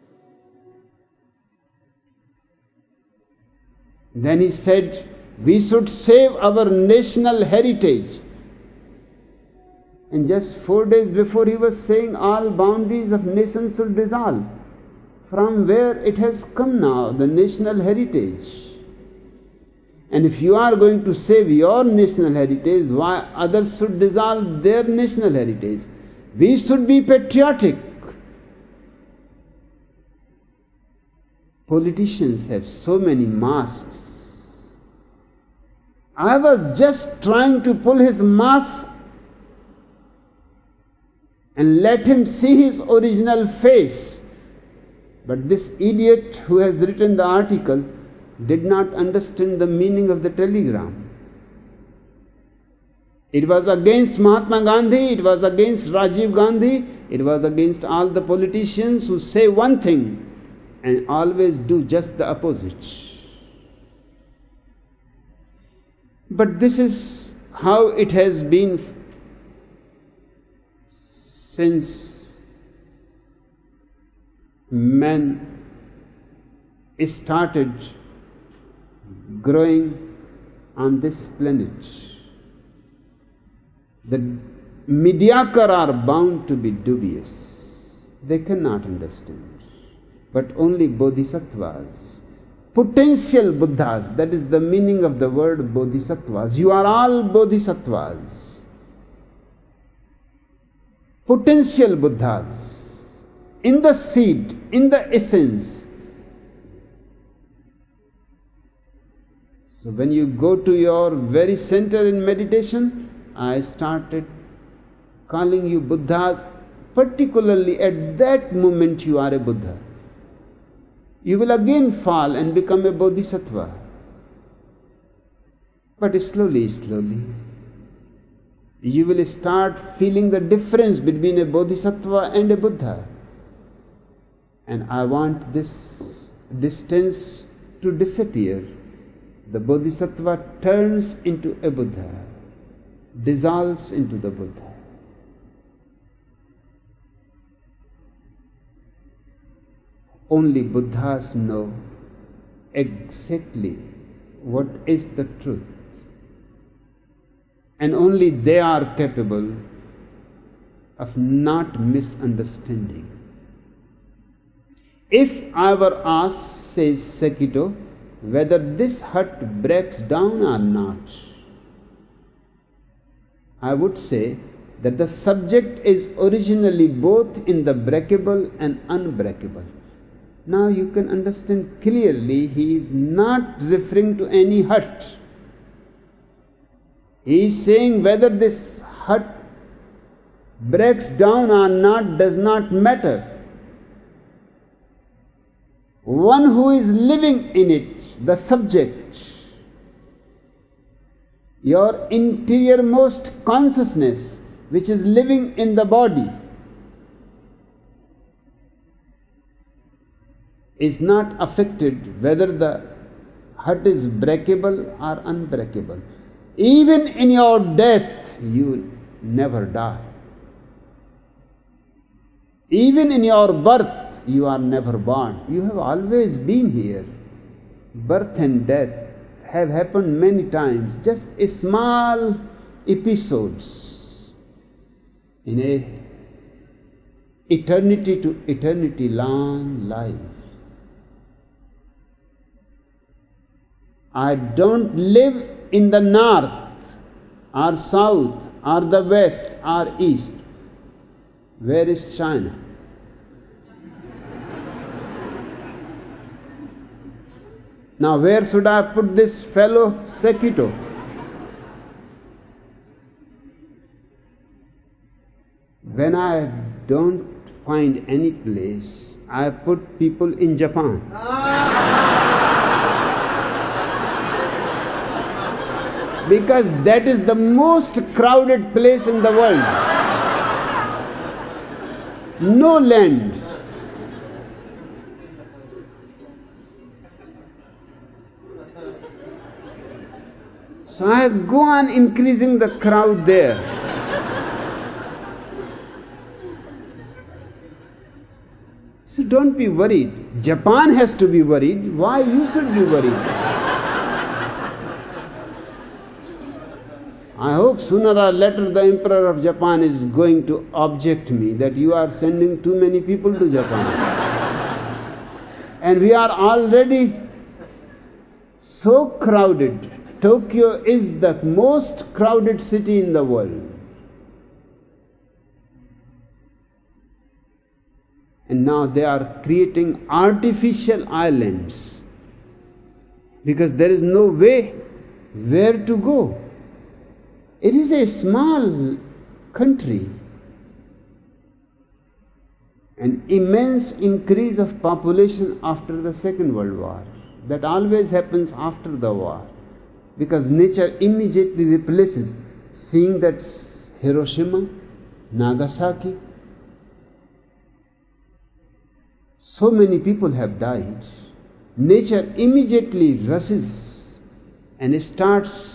Then he said, we should save our national heritage. And just 4 days before he was saying all boundaries of nations should dissolve. From where it has come now, the national heritage. And if you are going to save your national heritage, why others should dissolve their national heritage? We should be patriotic. Politicians have so many masks. I was just trying to pull his mask and let him see his original face. But this idiot who has written the article did not understand the meaning of the telegram. It was against Mahatma Gandhi, it was against Rajiv Gandhi, it was against all the politicians who say one thing and always do just the opposite. But this is how it has been since man started growing on this planet. The mediocre are bound to be dubious. They cannot understand. But only bodhisattvas, potential Buddhas, that is the meaning of the word bodhisattvas. You are all bodhisattvas. Potential Buddhas, in the seed, in the essence. So when you go to your very center in meditation, I started calling you Buddhas, particularly at that moment you are a Buddha. You will again fall and become a bodhisattva. But slowly, slowly, you will start feeling the difference between a bodhisattva and a Buddha. And I want this distance to disappear. The bodhisattva turns into a Buddha, dissolves into the Buddha. Only Buddhas know exactly what is the truth. And only they are capable of not misunderstanding. If I were asked, says Sekito, whether this hut breaks down or not, I would say that the subject is originally both in the breakable and unbreakable. Now you can understand clearly he is not referring to any hut. He is saying whether this hut breaks down or not does not matter. One who is living in it, the subject, your interiormost consciousness, which is living in the body, is not affected whether the hut is breakable or unbreakable. Even in your death, you never die. Even in your birth, you are never born. You have always been here. Birth and death have happened many times, just small episodes in a eternity to eternity long life. I don't live in the north or south or the west or east. Where is China? Now where should I put this fellow Sekito? When I don't find any place, I put people in Japan. Because that is the most crowded place in the world. No land. So I go on increasing the crowd there. So don't be worried. Japan has to be worried. Why you should be worried? I hope sooner or later the Emperor of Japan is going to object me that you are sending too many people to Japan. And we are already so crowded. Tokyo is the most crowded city in the world. And now they are creating artificial islands because there is no way where to go. It is a small country. An immense increase of population after the Second World War. That always happens after the war. Because nature immediately replaces, seeing that Hiroshima, Nagasaki, so many people have died. Nature immediately rushes and starts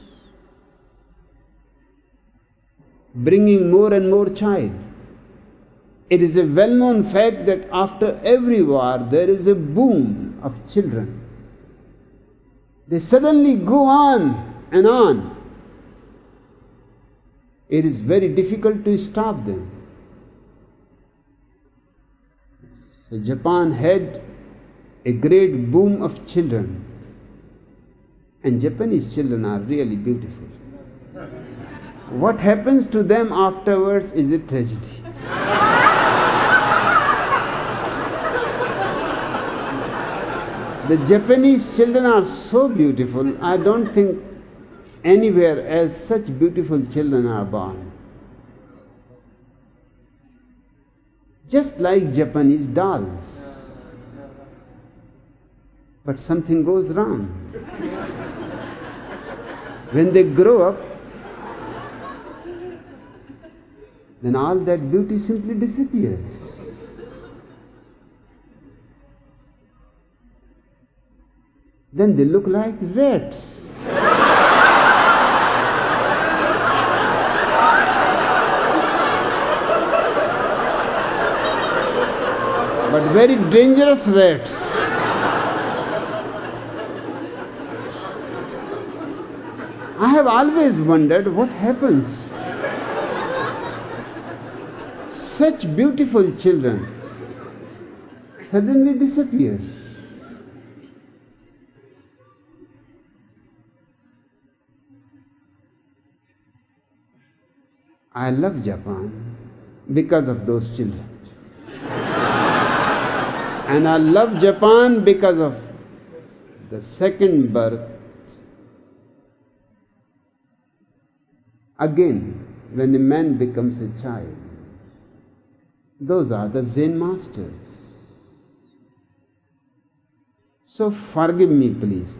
bringing more and more child. It is a well-known fact that after every war there is a boom of children. They suddenly go on and on. It is very difficult to stop them. So Japan had a great boom of children. And Japanese children are really beautiful. What happens to them afterwards is a tragedy. The Japanese children are so beautiful. I don't think anywhere else such beautiful children are born. Just like Japanese dolls. But something goes wrong. When they grow up, then all that beauty simply disappears. Then they look like rats. But very dangerous rats. I have always wondered what happens. Such beautiful children suddenly disappear. I love Japan because of those children. And I love Japan because of the second birth. Again, when a man becomes a child, those are the Zen masters. So forgive me, please.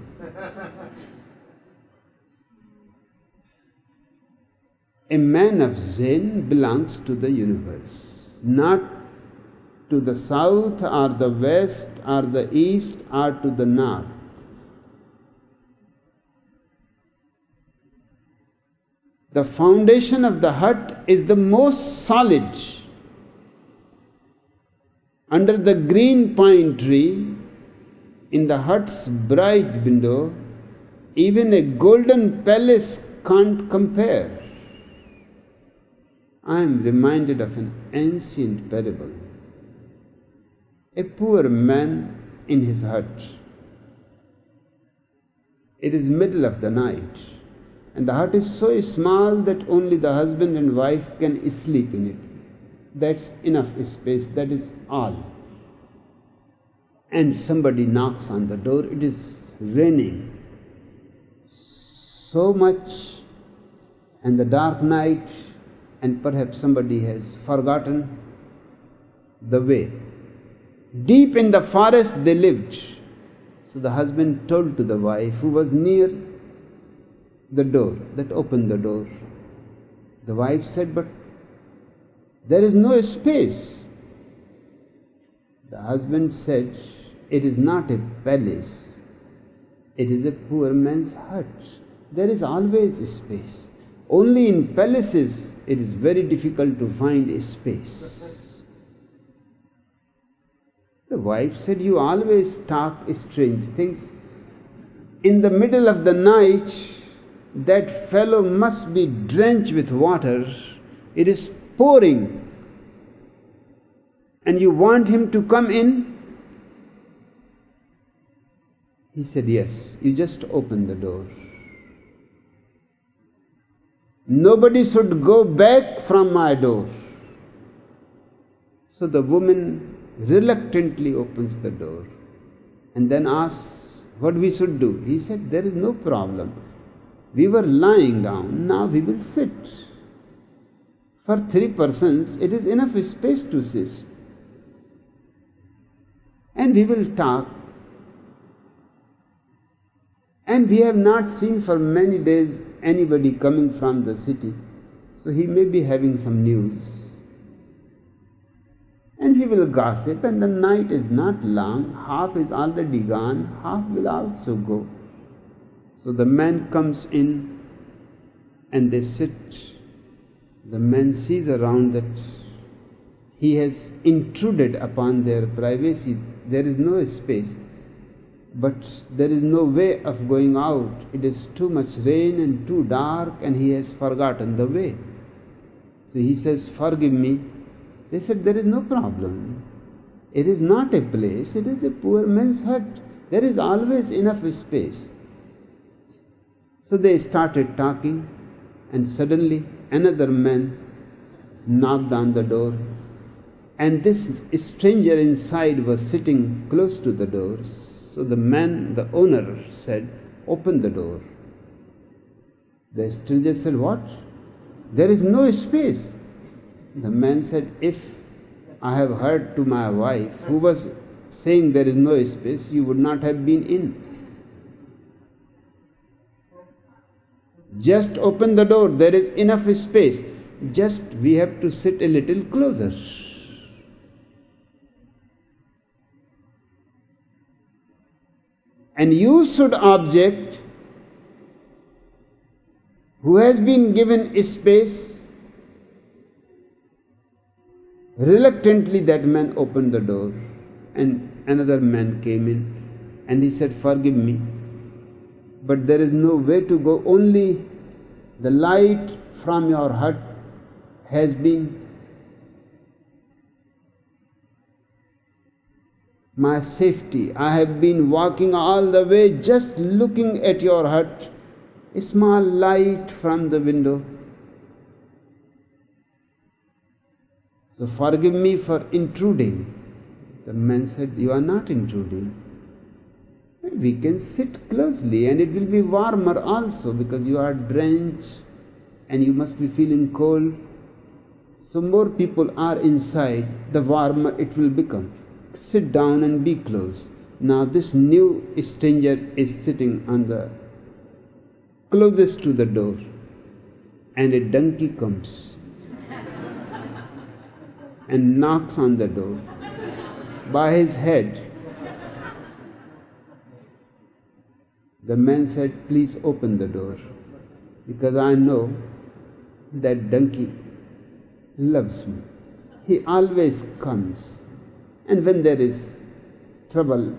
A man of Zen belongs to the universe, not to the south or the west or the east or to the north. The foundation of the hut is the most solid. Under the green pine tree, in the hut's bright window, even a golden palace can't compare. I am reminded of an ancient parable. A poor man in his hut. It is middle of the night, and the hut is so small that only the husband and wife can sleep in it. That's enough space, that is all. And somebody knocks on the door. It is raining so much, and the dark night, and perhaps somebody has forgotten the way. Deep in the forest they lived. So the husband told to the wife, who was near the door, that open the door. The wife said, but there is no space. The husband said, it is not a palace, it is a poor man's hut. There is always space. Only in palaces it is very difficult to find a space. The wife said, you always talk strange things. In the middle of the night, that fellow must be drenched with water. It is pouring. And you want him to come in? He said, yes, you just open the door. Nobody should go back from my door. So the woman reluctantly opens the door and then asks what we should do. He said, there is no problem. We were lying down, now we will sit. For 3 persons, it is enough space to sit. And we will talk. And we have not seen for many days anybody coming from the city. So he may be having some news. And we will gossip, and the night is not long. Half is already gone, half will also go. So the man comes in and they sit. The man sees around that he has intruded upon their privacy. There is no space, but there is no way of going out. It is too much rain and too dark, and he has forgotten the way. So he says, forgive me. They said, there is no problem. It is not a place, it is a poor man's hut. There is always enough space. So they started talking, and suddenly another man knocked on the door, and this stranger inside was sitting close to the door. So the man, the owner, said, open the door. The stranger said, what? There is no space. The man said, if I have heard to my wife, who was saying there is no space, you would not have been in. Just open the door, there is enough space. Just we have to sit a little closer. And you should object, who has been given space. Reluctantly that man opened the door, and another man came in, and he said, forgive me, but there is no way to go. Only the light from your hut has been my safety. I have been walking all the way just looking at your hut, a small light from the window. So forgive me for intruding. The man said, you are not intruding. We can sit closely, and it will be warmer also, because you are drenched and you must be feeling cold. So more people are inside, the warmer it will become. Sit down and be close. Now this new stranger is sitting on the closest to the door, and a donkey comes and knocks on the door by his head. The man said, please open the door, because I know that donkey loves me. He always comes, and when there is trouble,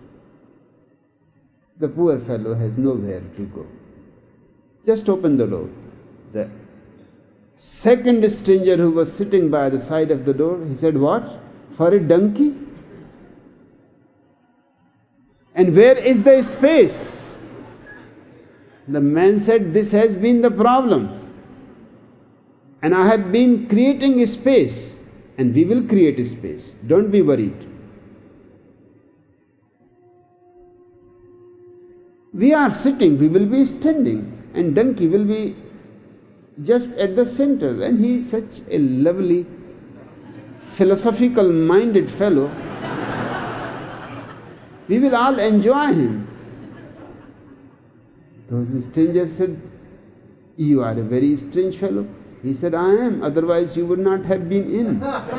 the poor fellow has nowhere to go. Just open the door. The second stranger who was sitting by the side of the door, he said, "What? For a donkey? And where is the space?" The man said, "This has been the problem. And I have been creating a space, and we will create a space. Don't be worried." We are sitting, we will be standing, and donkey will be just at the center. And he is such a lovely, philosophical minded fellow. We will all enjoy him. Those strangers said, "You are a very strange fellow." He said, "I am, otherwise you would not have been in.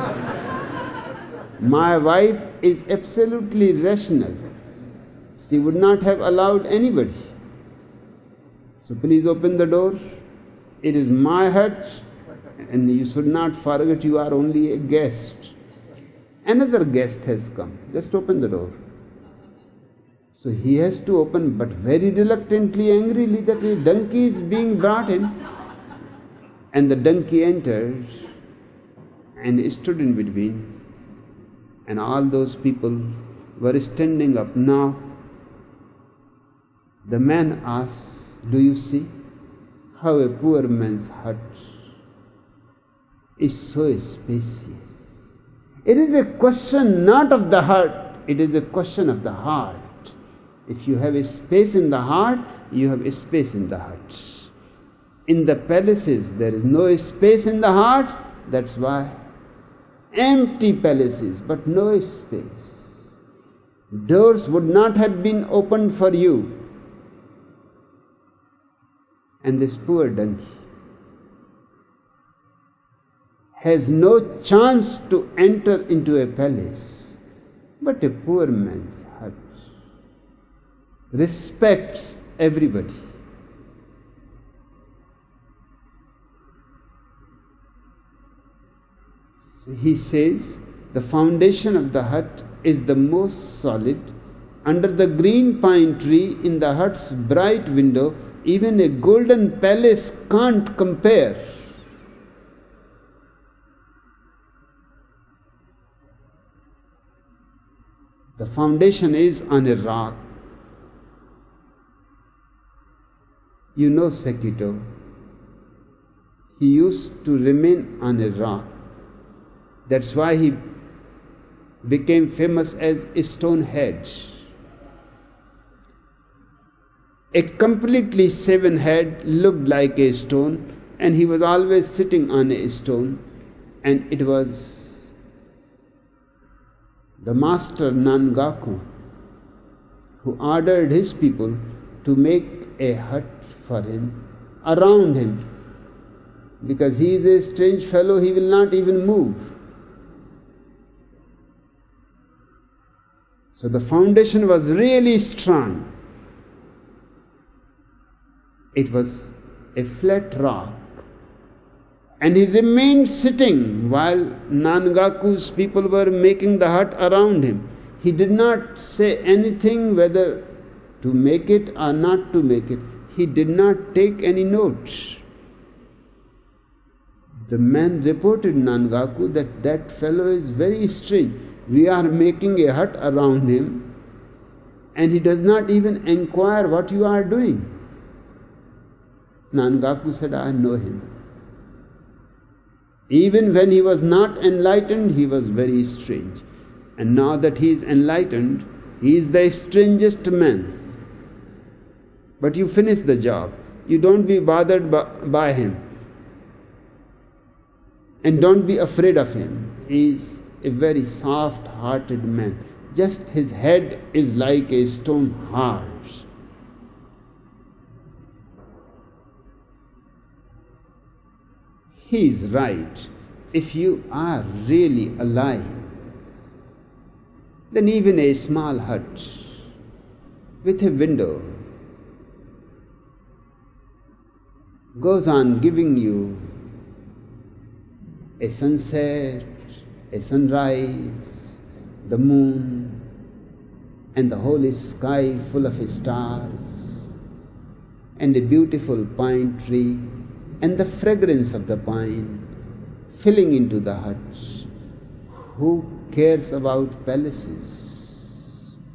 My wife is absolutely rational. She would not have allowed anybody. So please open the door. It is my hut, and you should not forget you are only a guest. Another guest has come. Just open the door." So he has to open, but very reluctantly, angrily, that a donkey is being brought in. And the donkey entered and stood in between, and all those people were standing up. Now, the man asks, "Do you see how a poor man's hut is so spacious?" It is a question not of the hut, it is a question of the heart. If you have a space in the heart, you have a space in the hut. In the palaces, there is no space in the heart. That's why empty palaces, but no space. Doors would not have been opened for you. And this poor donkey has no chance to enter into a palace, but a poor man's hut respects everybody. So he says, the foundation of the hut is the most solid. Under the green pine tree in the hut's bright window, even a golden palace can't compare. The foundation is on a rock. You know Sekito. He used to remain on a rock. That's why he became famous as Stonehenge. A completely shaven head looked like a stone, and he was always sitting on a stone, and it was the master Nangaku who ordered his people to make a hut for him, around him, because he is a strange fellow, he will not even move. So the foundation was really strong. It was a flat rock, and he remained sitting while Nangaku's people were making the hut around him. He did not say anything whether to make it or not to make it. He did not take any notes. The man reported Nangaku that that fellow is very strange. We are making a hut around him, and he does not even inquire what you are doing. Nangaku said, "I know him. Even when he was not enlightened, he was very strange. And now that he is enlightened, he is the strangest man. But you finish the job. You don't be bothered by him. And don't be afraid of him. He is a very soft-hearted man. Just his head is like a stone heart." He is right. If you are really alive, then even a small hut with a window goes on giving you a sunset, a sunrise, the moon, and the whole sky full of stars, and a beautiful pine tree, and the fragrance of the pine filling into the hut. Who cares about palaces?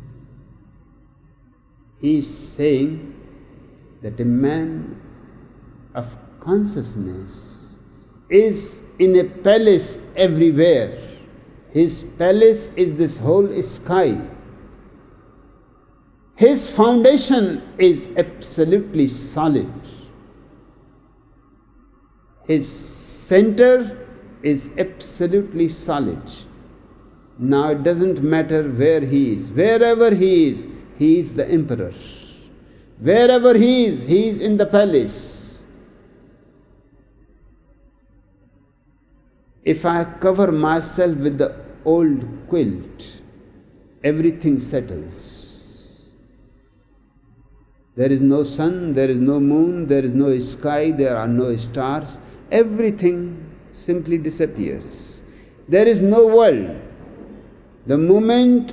He is saying that a man of consciousness is in a palace everywhere. His palace is this whole sky. His foundation is absolutely solid. His center is absolutely solid. Now it doesn't matter where he is. Wherever he is the emperor. Wherever he is in the palace. If I cover myself with the old quilt, everything settles. There is no sun, there is no moon, there is no sky, there are no stars. Everything simply disappears. There is no world. The moment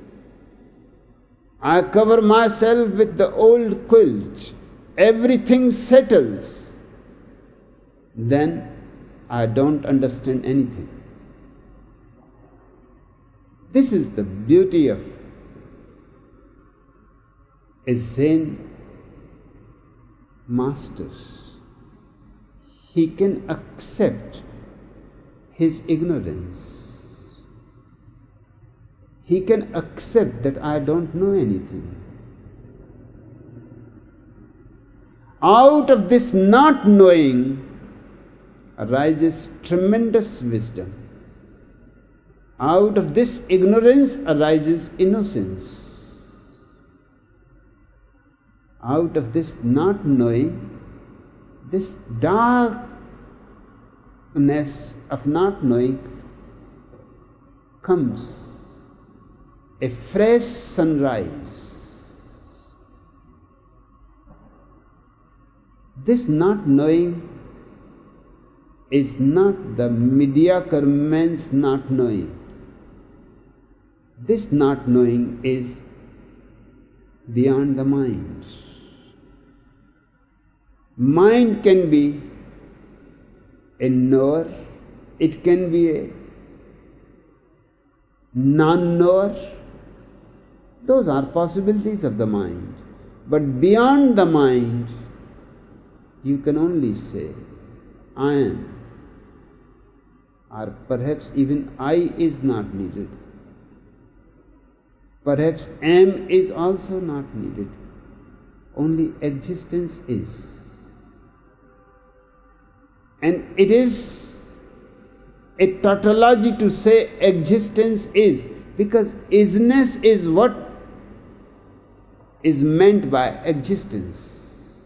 I cover myself with the old quilt, everything settles. Then I don't understand anything. This is the beauty of a Zen master. He can accept his ignorance. He can accept that I don't know anything. Out of this not knowing arises tremendous wisdom. Out of this ignorance arises innocence. Out of this not knowing, this darkness of not knowing, comes a fresh sunrise. This not knowing is not the mediocre man's not knowing. This not knowing is beyond the mind. Mind can be a knower, it can be a non-knower. Those are possibilities of the mind. But beyond the mind, you can only say, I am. Or perhaps even I is not needed. Perhaps am is also not needed. Only existence is. And it is a tautology to say existence is, because isness is what is meant by existence.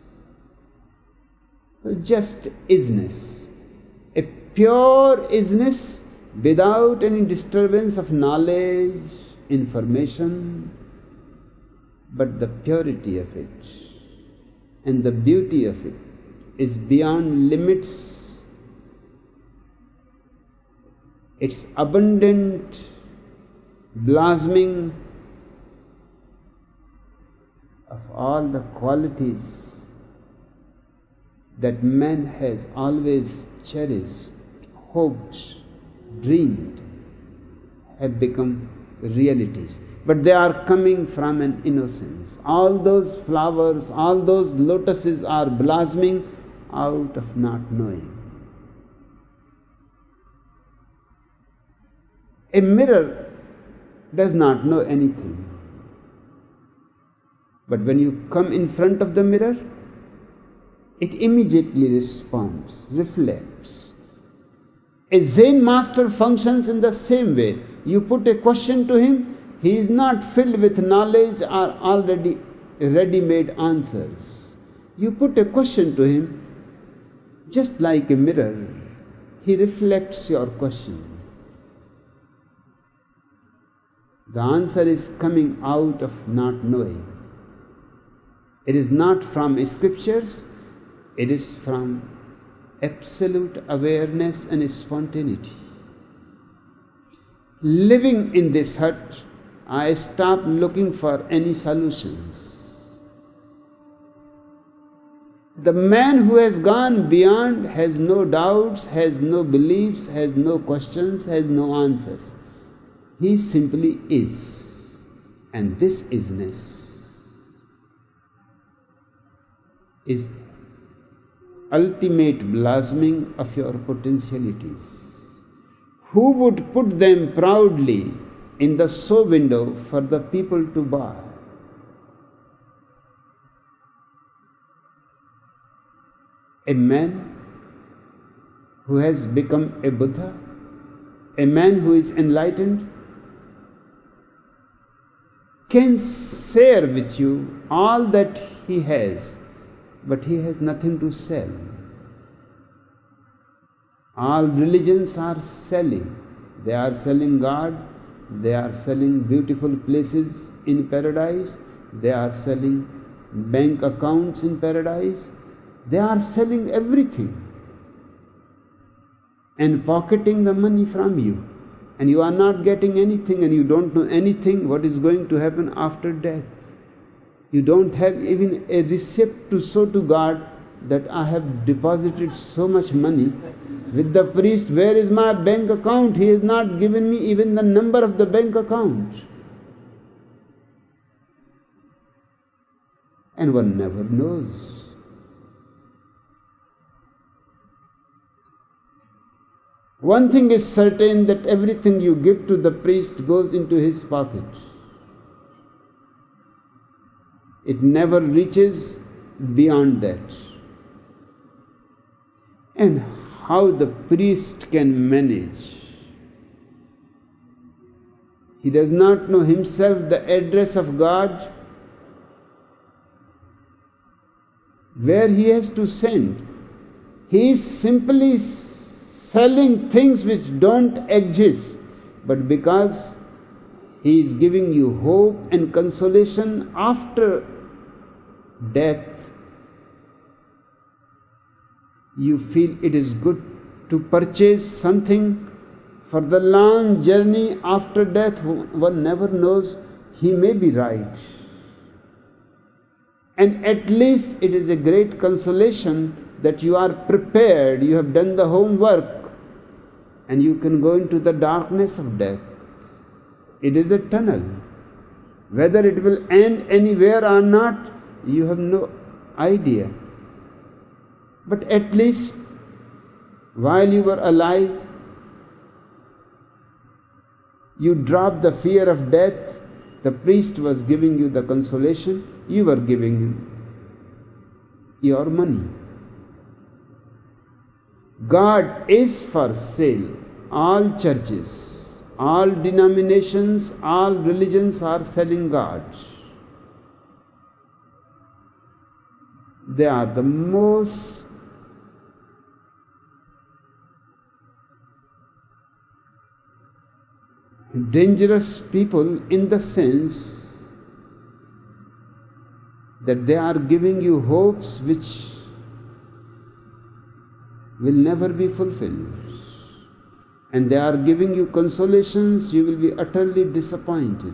So just isness, a pure isness without any disturbance of knowledge, information, but the purity of it and the beauty of it is beyond limits. Its abundant blossoming of all the qualities that man has always cherished, hoped, dreamed, have become realities. But they are coming from an innocence. All those flowers, all those lotuses are blossoming out of not knowing. A mirror does not know anything. But when you come in front of the mirror, it immediately responds, reflects. A Zen master functions in the same way. You put a question to him, he is not filled with knowledge or already ready-made answers. You put a question to him, just like a mirror, he reflects your question. The answer is coming out of not knowing. It is not from scriptures, it is from absolute awareness and spontaneity. Living in this hut, I stopped looking for any solutions. The man who has gone beyond has no doubts, has no beliefs, has no questions, has no answers. He simply is. And this isness is ultimate blossoming of your potentialities. Who would put them proudly in the show window for the people to buy? A man who has become a Buddha, a man who is enlightened, can share with you all that he has, but he has nothing to sell. All religions are selling. They are selling God, they are selling beautiful places in paradise, they are selling bank accounts in paradise, they are selling everything and pocketing the money from you. And you are not getting anything, and you don't know anything what is going to happen after death. You don't have even a receipt to show to God that I have deposited so much money with the priest. Where is my bank account? He has not given me even the number of the bank account. And one never knows. One thing is certain, that everything you give to the priest goes into his pocket. It never reaches beyond that. And how the priest can manage? He does not know himself the address of God, where he has to send. He is simply selling things which don't exist, but because he is giving you hope and consolation after death, you feel it is good to purchase something for the long journey after death. One never knows, he may be right. And at least it is a great consolation that you are prepared, you have done the homework, and you can go into the darkness of death. It is a tunnel. Whether it will end anywhere or not, you have no idea. But at least while you were alive, you dropped the fear of death. The priest was giving you the consolation, you were giving him your money. God is for sale. All churches, all denominations, all religions are selling God. They are the most dangerous people, in the sense that they are giving you hopes which will never be fulfilled. And they are giving you consolations, you will be utterly disappointed.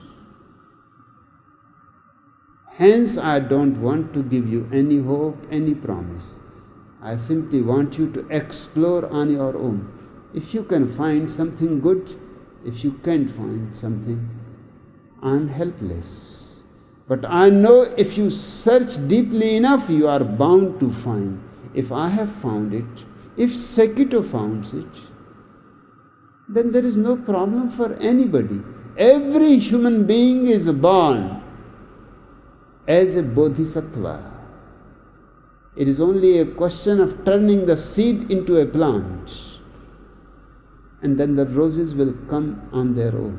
Hence, I don't want to give you any hope, any promise. I simply want you to explore on your own. If you can find something good, if you can't find something, I'm helpless. But I know if you search deeply enough, you are bound to find. If I have found it, if Sekito finds it, then there is no problem for anybody. Every human being is born as a bodhisattva. It is only a question of turning the seed into a plant, and then the roses will come on their own.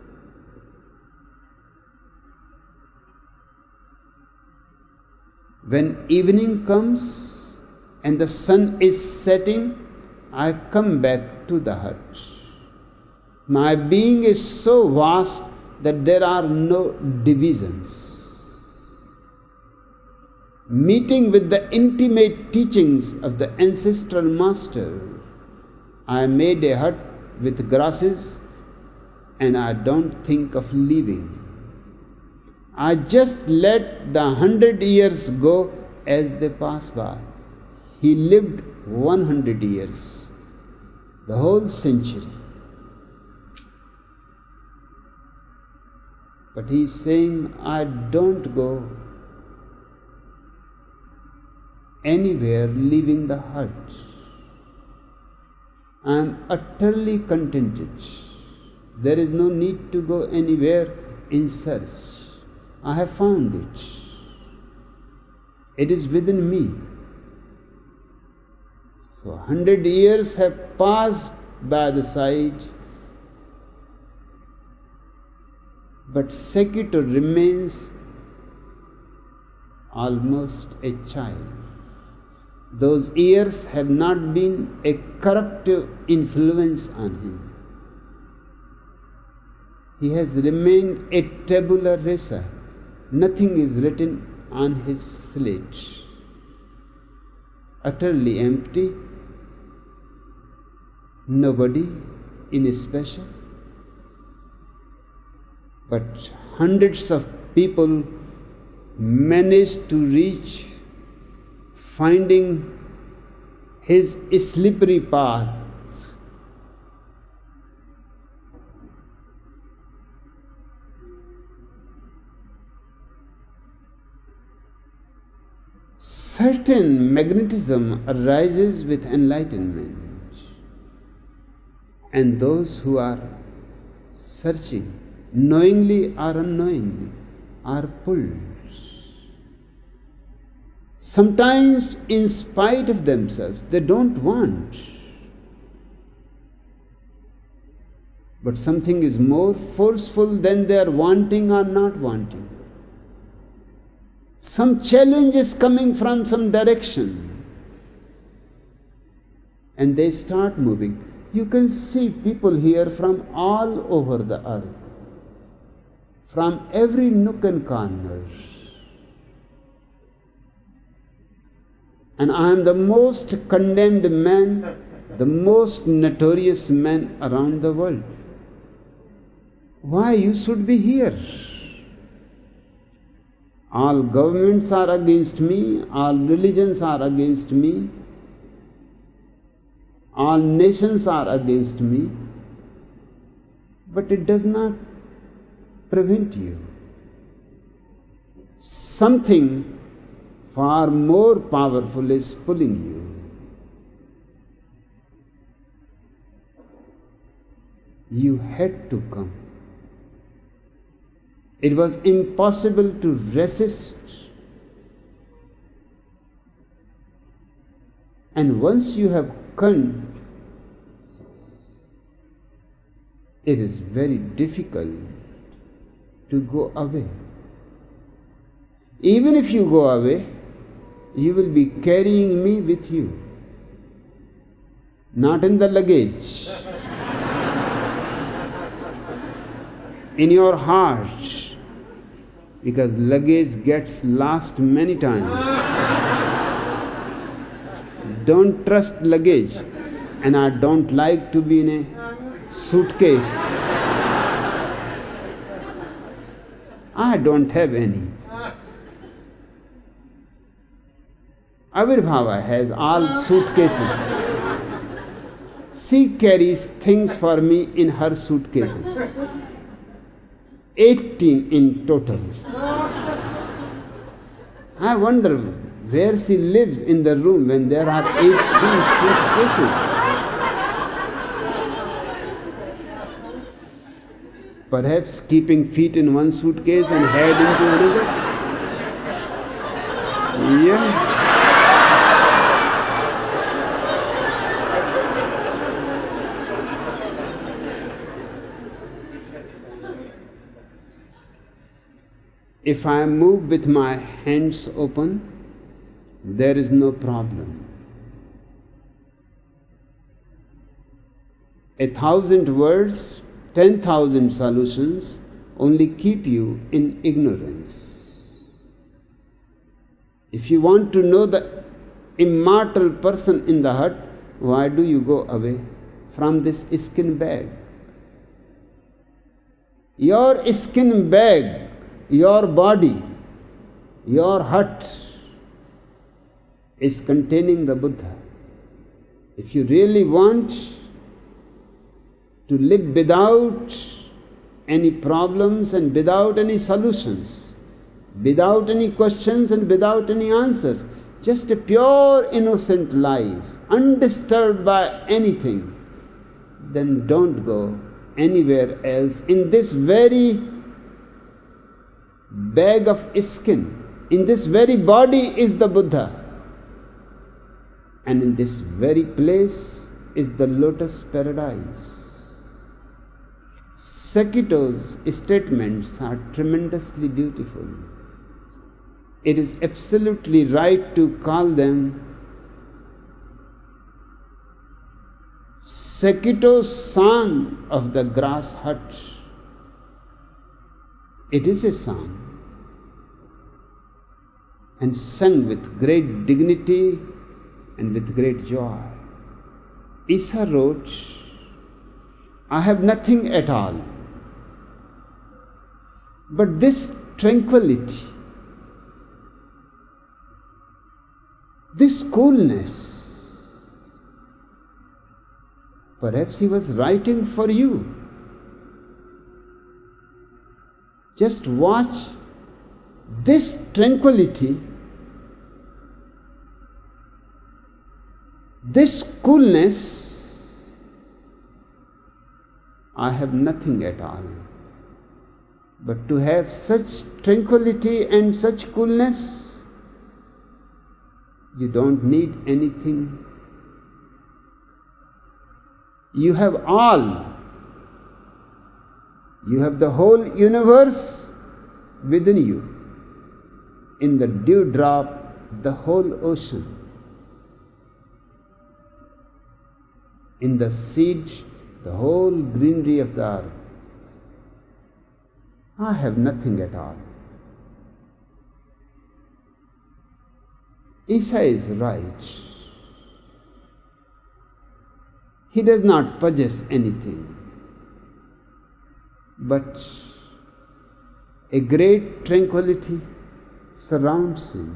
When evening comes and the sun is setting, I come back to the hut. My being is so vast that there are no divisions. meeting with the intimate teachings of the ancestral master, I made a hut with grasses and I don't think of leaving. I just let the 100 years go as they pass by. He lived 100 years, the whole century. But he is saying, I don't go anywhere leaving the hut. I am utterly contented. There is no need to go anywhere in search. I have found it. It is within me. So 100 years have passed by the side, but Sekito remains almost a child. Those years have not been a corruptive influence on him. He has remained a tabula rasa. Nothing is written on his slate. Utterly empty. Nobody in special. But hundreds of people managed to reach finding his slippery path. Certain magnetism arises with enlightenment, and those who are searching, knowingly or unknowingly, are pulled. Sometimes, in spite of themselves, they don't want. But something is more forceful than their wanting or not wanting. Some challenge is coming from some direction, and they start moving. You can see people here from all over the earth, from every nook and corner. And I am the most condemned man, the most notorious man around the world. Why you should be here? All governments are against me, all religions are against me, all nations are against me, but it does not prevent you. Something far more powerful is pulling you. You had to come. It was impossible to resist. And once you have come, it is very difficult to go away. Even if you go away, you will be carrying me with you, not in the luggage, in your heart, because luggage gets lost many times. Don't trust luggage, and I don't like to be in a suitcase. I don't have any. Avirbhava has all suitcases. She carries things for me in her suitcases. 18 in total. I wonder where she lives in the room when there are 18 suitcases. Perhaps keeping feet in one suitcase and head into another? Yeah. If I move with my hands open, there is no problem. 1,000 words, 10,000 solutions only keep you in ignorance. If you want to know the immortal person in the hut, why do you go away from this skin bag? Your skin bag, your body, your hut is containing the Buddha. If you really want to live without any problems and without any solutions, without any questions and without any answers, just a pure innocent life, undisturbed by anything, then don't go anywhere else. In this very bag of skin, in this very body is the Buddha. And in this very place is the lotus paradise. Sekito's statements are tremendously beautiful. It is absolutely right to call them Sekito's song of the grass hut. It is a song, and sung with great dignity and with great joy. Isa wrote, I have nothing at all, but this tranquility, this coolness. Perhaps he was writing for you. Just watch this tranquility, this coolness. I have nothing at all. But to have such tranquility and such coolness, you don't need anything. You have all. You have the whole universe within you. In the dewdrop, the whole ocean. In the seed, the whole greenery of the earth. I have nothing at all. Isa is right. He does not possess anything, but a great tranquility surrounds him.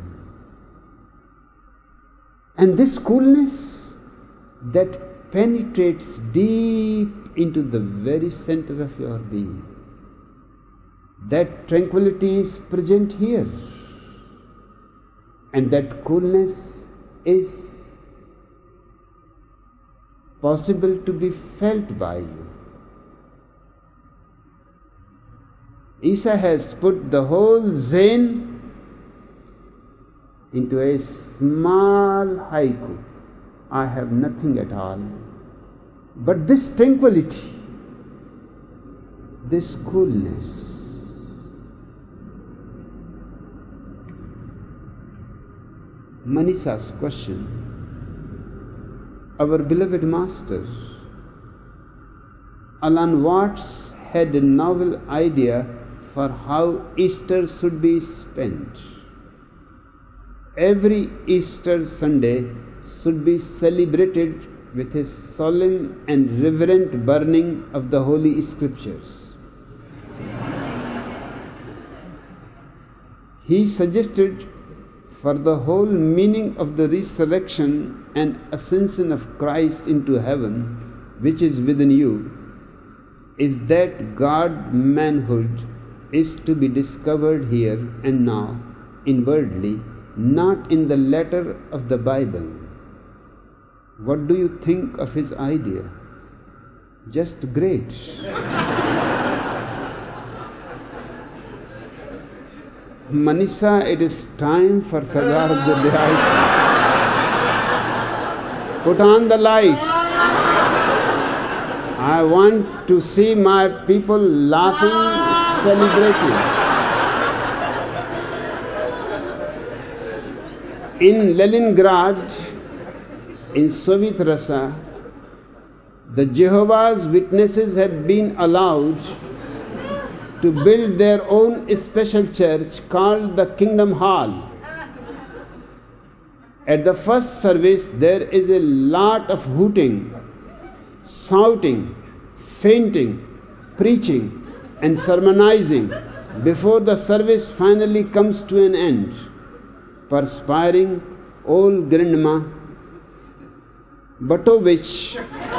And this coolness that penetrates deep into the very center of your being, that tranquility is present here. And that coolness is possible to be felt by you. Isa has put the whole Zen into a small haiku. I have nothing at all, but this tranquility, this coolness. Manisha's question. Our beloved master, Alan Watts, had a novel idea for how Easter should be spent. Every Easter Sunday should be celebrated with a solemn and reverent burning of the Holy Scriptures. He suggested, for the whole meaning of the resurrection and ascension of Christ into heaven, which is within you, is that God-manhood is to be discovered here and now, inwardly, not in the letter of the Bible. What do you think of his idea? Just great. Manisha, it is time for Sardar of the Dayas. Put on the lights. I want to see my people laughing, celebrating. In Leningrad, in Soviet Russia, the Jehovah's Witnesses have been allowed to build their own special church called the Kingdom Hall. At the first service, there is a lot of hooting, shouting, fainting, preaching, and sermonizing before the service finally comes to an end. Perspiring old Grandma Batovich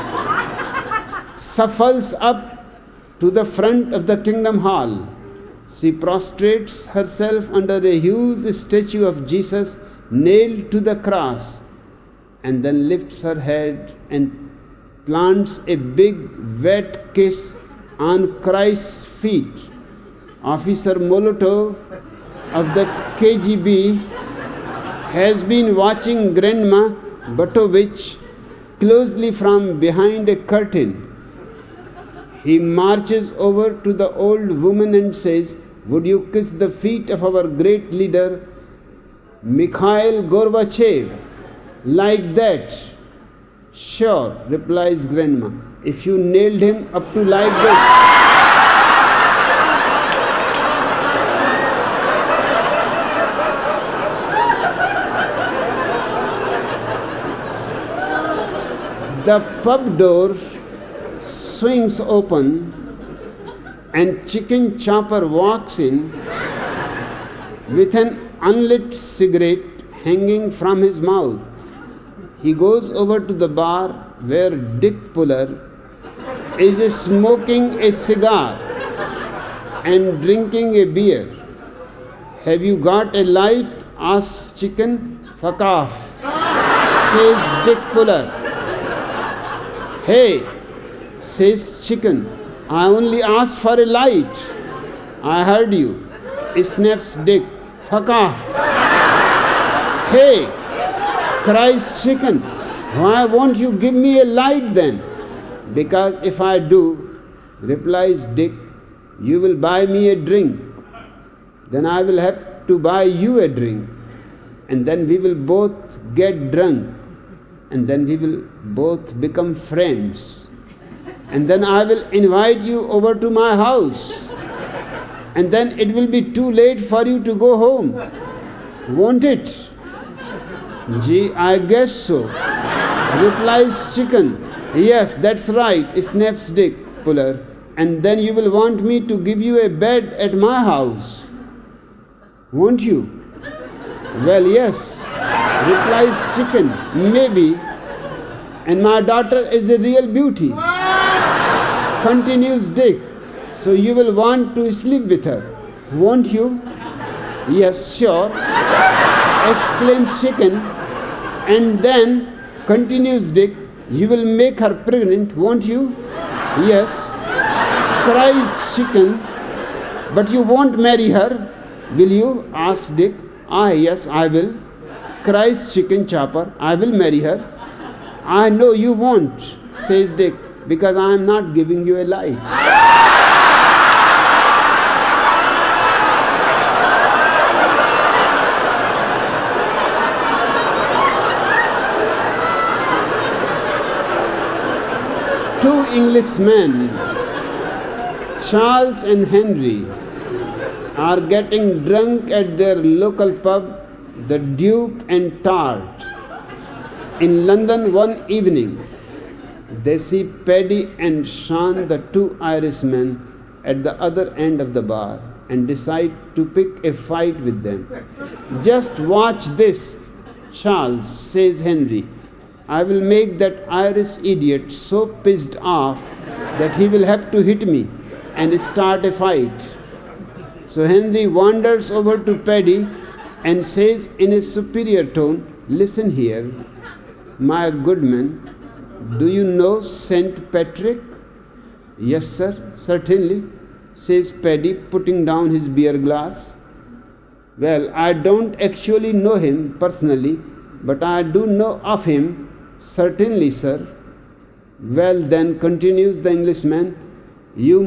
shuffles up to the front of the Kingdom Hall. She prostrates herself under a huge statue of Jesus nailed to the cross, and then lifts her head and plants a big wet kiss on Christ's feet. Officer Molotov of the KGB has been watching Grandma Batovich closely from behind a curtain. He marches over to the old woman and says, "Would you kiss the feet of our great leader, Mikhail Gorbachev, like that?" "Sure," replies Grandma, "if you nailed him up to like this." The pub door swings open and Chicken Chopper walks in with an unlit cigarette hanging from his mouth. He goes over to the bar where Dick Puller is smoking a cigar and drinking a beer. "Have you got a light?" asks Chicken. "Fuck off," says Dick Puller. "Hey," says Chicken, "I only asked for a light." "I heard you," snaps Dick. "Fuck off." "Hey," cries Chicken, "why won't you give me a light then?" "Because if I do," replies Dick, "you will buy me a drink. Then I will have to buy you a drink. And then we will both get drunk. And then we will both become friends. And then I will invite you over to my house. And then it will be too late for you to go home. Won't it?" "Gee, I guess so," replies Chicken. "Yes, that's right," snaps Dick Puller. "And then you will want me to give you a bed at my house. Won't you?" "Well, yes," replies Chicken, "maybe. And my daughter is a real beauty," continues Dick. "So you will want to sleep with her, won't you?" "Yes, sure," exclaims Chicken. "And then," continues Dick, "you will make her pregnant, won't you?" "Yes," cries Chicken. "But you won't marry her, will you?" asks Dick. "Ah, yes, I will," cries Chicken Chopper. "I will marry her." "I know you won't," says Dick, "because I am not giving you a light." Two Englishmen, Charles and Henry, are getting drunk at their local pub, the Duke and Tart, in London one evening. They see Paddy and Sean, the two Irishmen, at the other end of the bar and decide to pick a fight with them. "Just watch this, Charles," says Henry. "I will make that Irish idiot so pissed off that he will have to hit me and start a fight." So Henry wanders over to Paddy and says in a superior tone, "Listen here, my good man, do you know St. Patrick?" "Yes, sir, certainly," says Paddy, putting down his beer glass. "Well, I don't actually know him personally, but I do know of him." "Certainly, sir." "Well, then," continues the Englishman, "you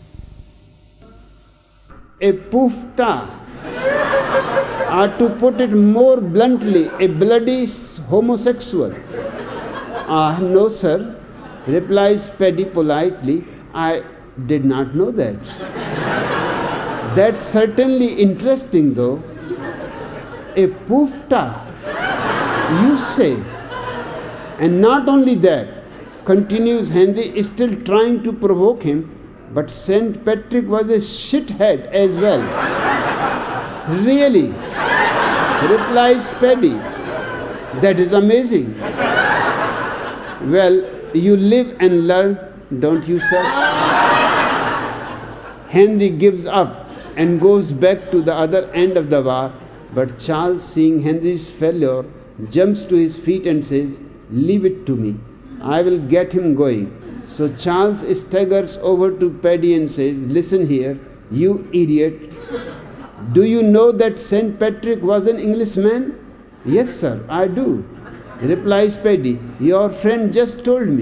a poofta, or to put it more bluntly, a bloody homosexual." "No, sir," replies Paddy politely. "I did not know that." "That's certainly interesting, though." "A poofta," You say. And not only that, continues Henry, still trying to provoke him, but St. Patrick was a shithead as well. Really, replies Paddy. That is amazing. Well, you live and learn, don't you, sir? Henry gives up and goes back to the other end of the bar, but Charles, seeing Henry's failure, jumps to his feet and says, "Leave it to me. I will get him going." So Charles staggers over to Paddy and says, "Listen here, you idiot. Do you know that St. Patrick was an Englishman?" "Yes, sir, I do," replies Paddy. "Your friend just told me."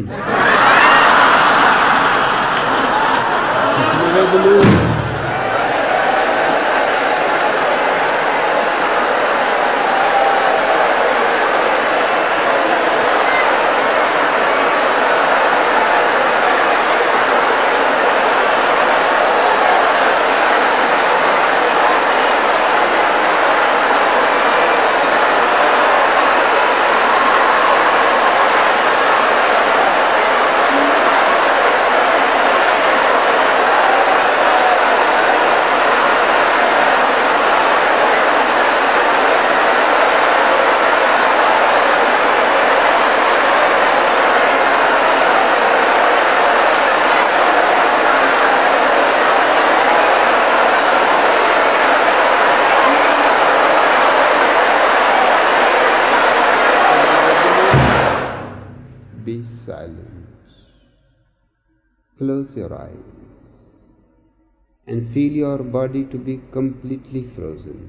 Be silent. Close your eyes and feel your body to be completely frozen.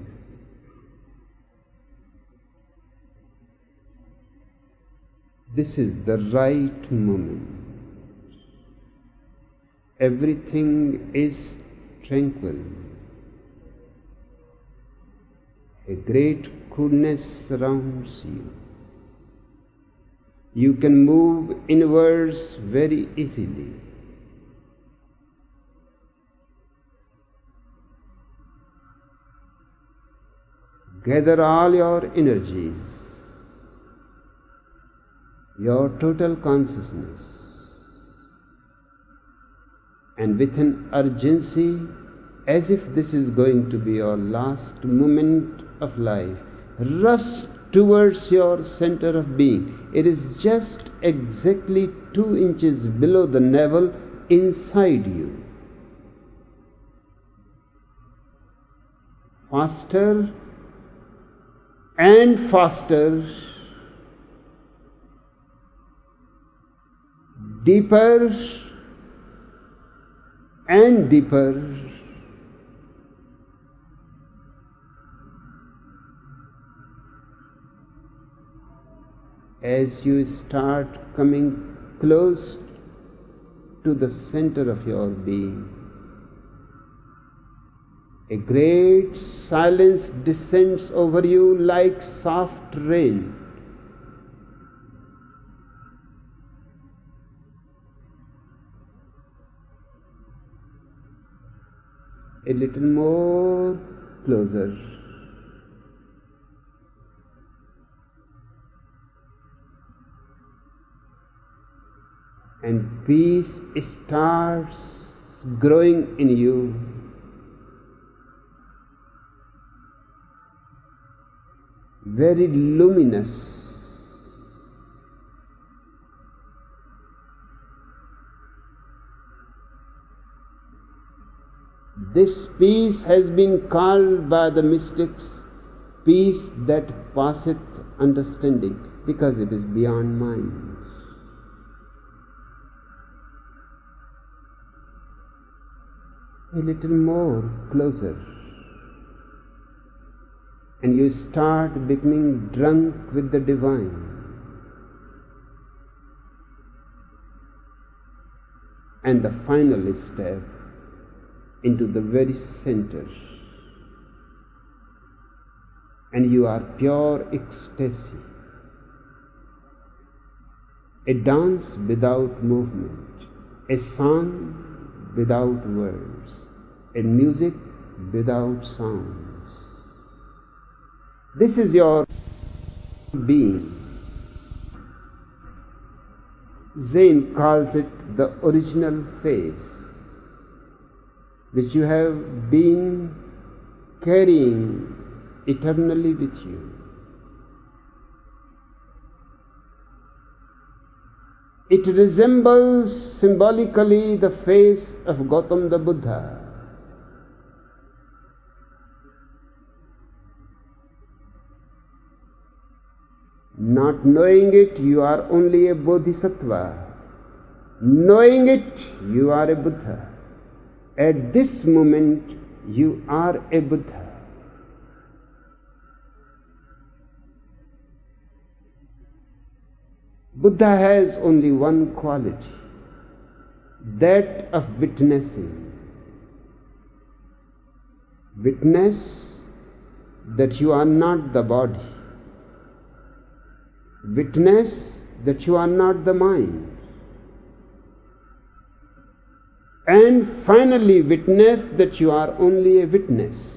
This is the right moment. Everything is tranquil. A great coolness surrounds you. You can move inwards very easily. Gather all your energies, your total consciousness, and with an urgency, as if this is going to be your last moment of life, rush towards your center of being. It is just exactly 2 inches below the navel inside you. Faster and faster, deeper and deeper. As you start coming close to the center of your being, a great silence descends over you like soft rain. A little more closer. And peace starts growing in you. Very luminous. This peace has been called by the mystics peace that passeth understanding, because it is beyond mind. A little more closer, and you start becoming drunk with the divine. And the final step into the very center, and you are pure ecstasy, a dance without movement, a song without words, a music without sounds. This is your being. Zen calls it the original face, which you have been carrying eternally with you. It resembles symbolically the face of Gautama the Buddha. Not knowing it, you are only a bodhisattva. Knowing it, you are a Buddha. At this moment, you are a Buddha. Buddha has only one quality, that of witnessing. Witness that you are not the body. Witness that you are not the mind. And finally, witness that you are only a witness.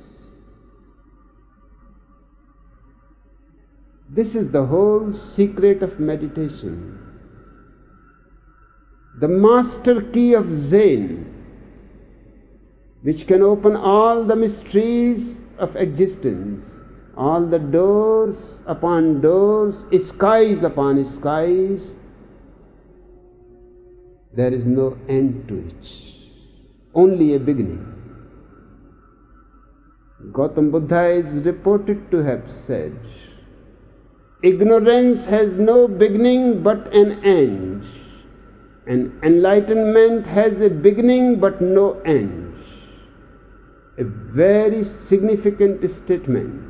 This is the whole secret of meditation. The master key of Zen, which can open all the mysteries of existence, all the doors upon doors, skies upon skies. There is no end to it, only a beginning. Gautama Buddha is reported to have said, ignorance has no beginning but an end, and enlightenment has a beginning but no end. A very significant statement.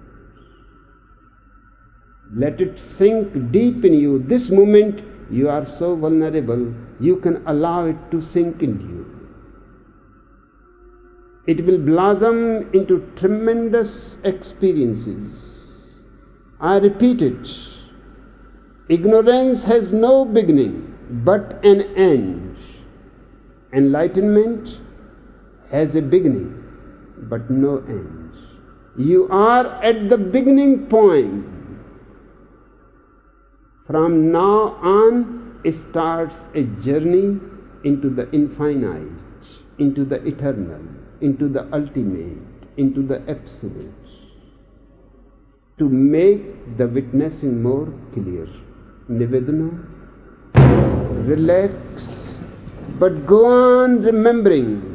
Let it sink deep in you. This moment you are so vulnerable, you can allow it to sink into you. It will blossom into tremendous experiences. I repeat it. Ignorance has no beginning but an end. Enlightenment has a beginning but no end. You are at the beginning point. From now on starts a journey into the infinite, into the eternal, into the ultimate, into the absolute, to make the witnessing more clear. Nivedana, relax, but go on remembering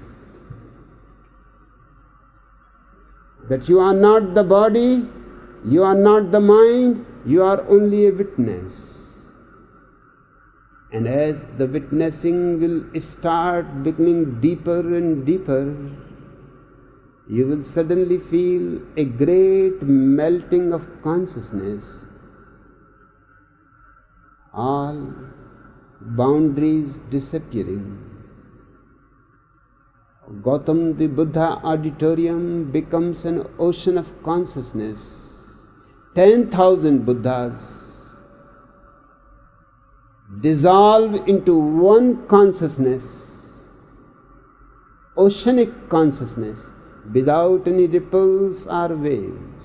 that you are not the body, you are not the mind, you are only a witness. And as the witnessing will start becoming deeper and deeper, you will suddenly feel a great melting of consciousness. All boundaries disappearing. Gautama the Buddha auditorium becomes an ocean of consciousness. 10,000 Buddhas dissolve into one consciousness, oceanic consciousness, without any ripples or waves.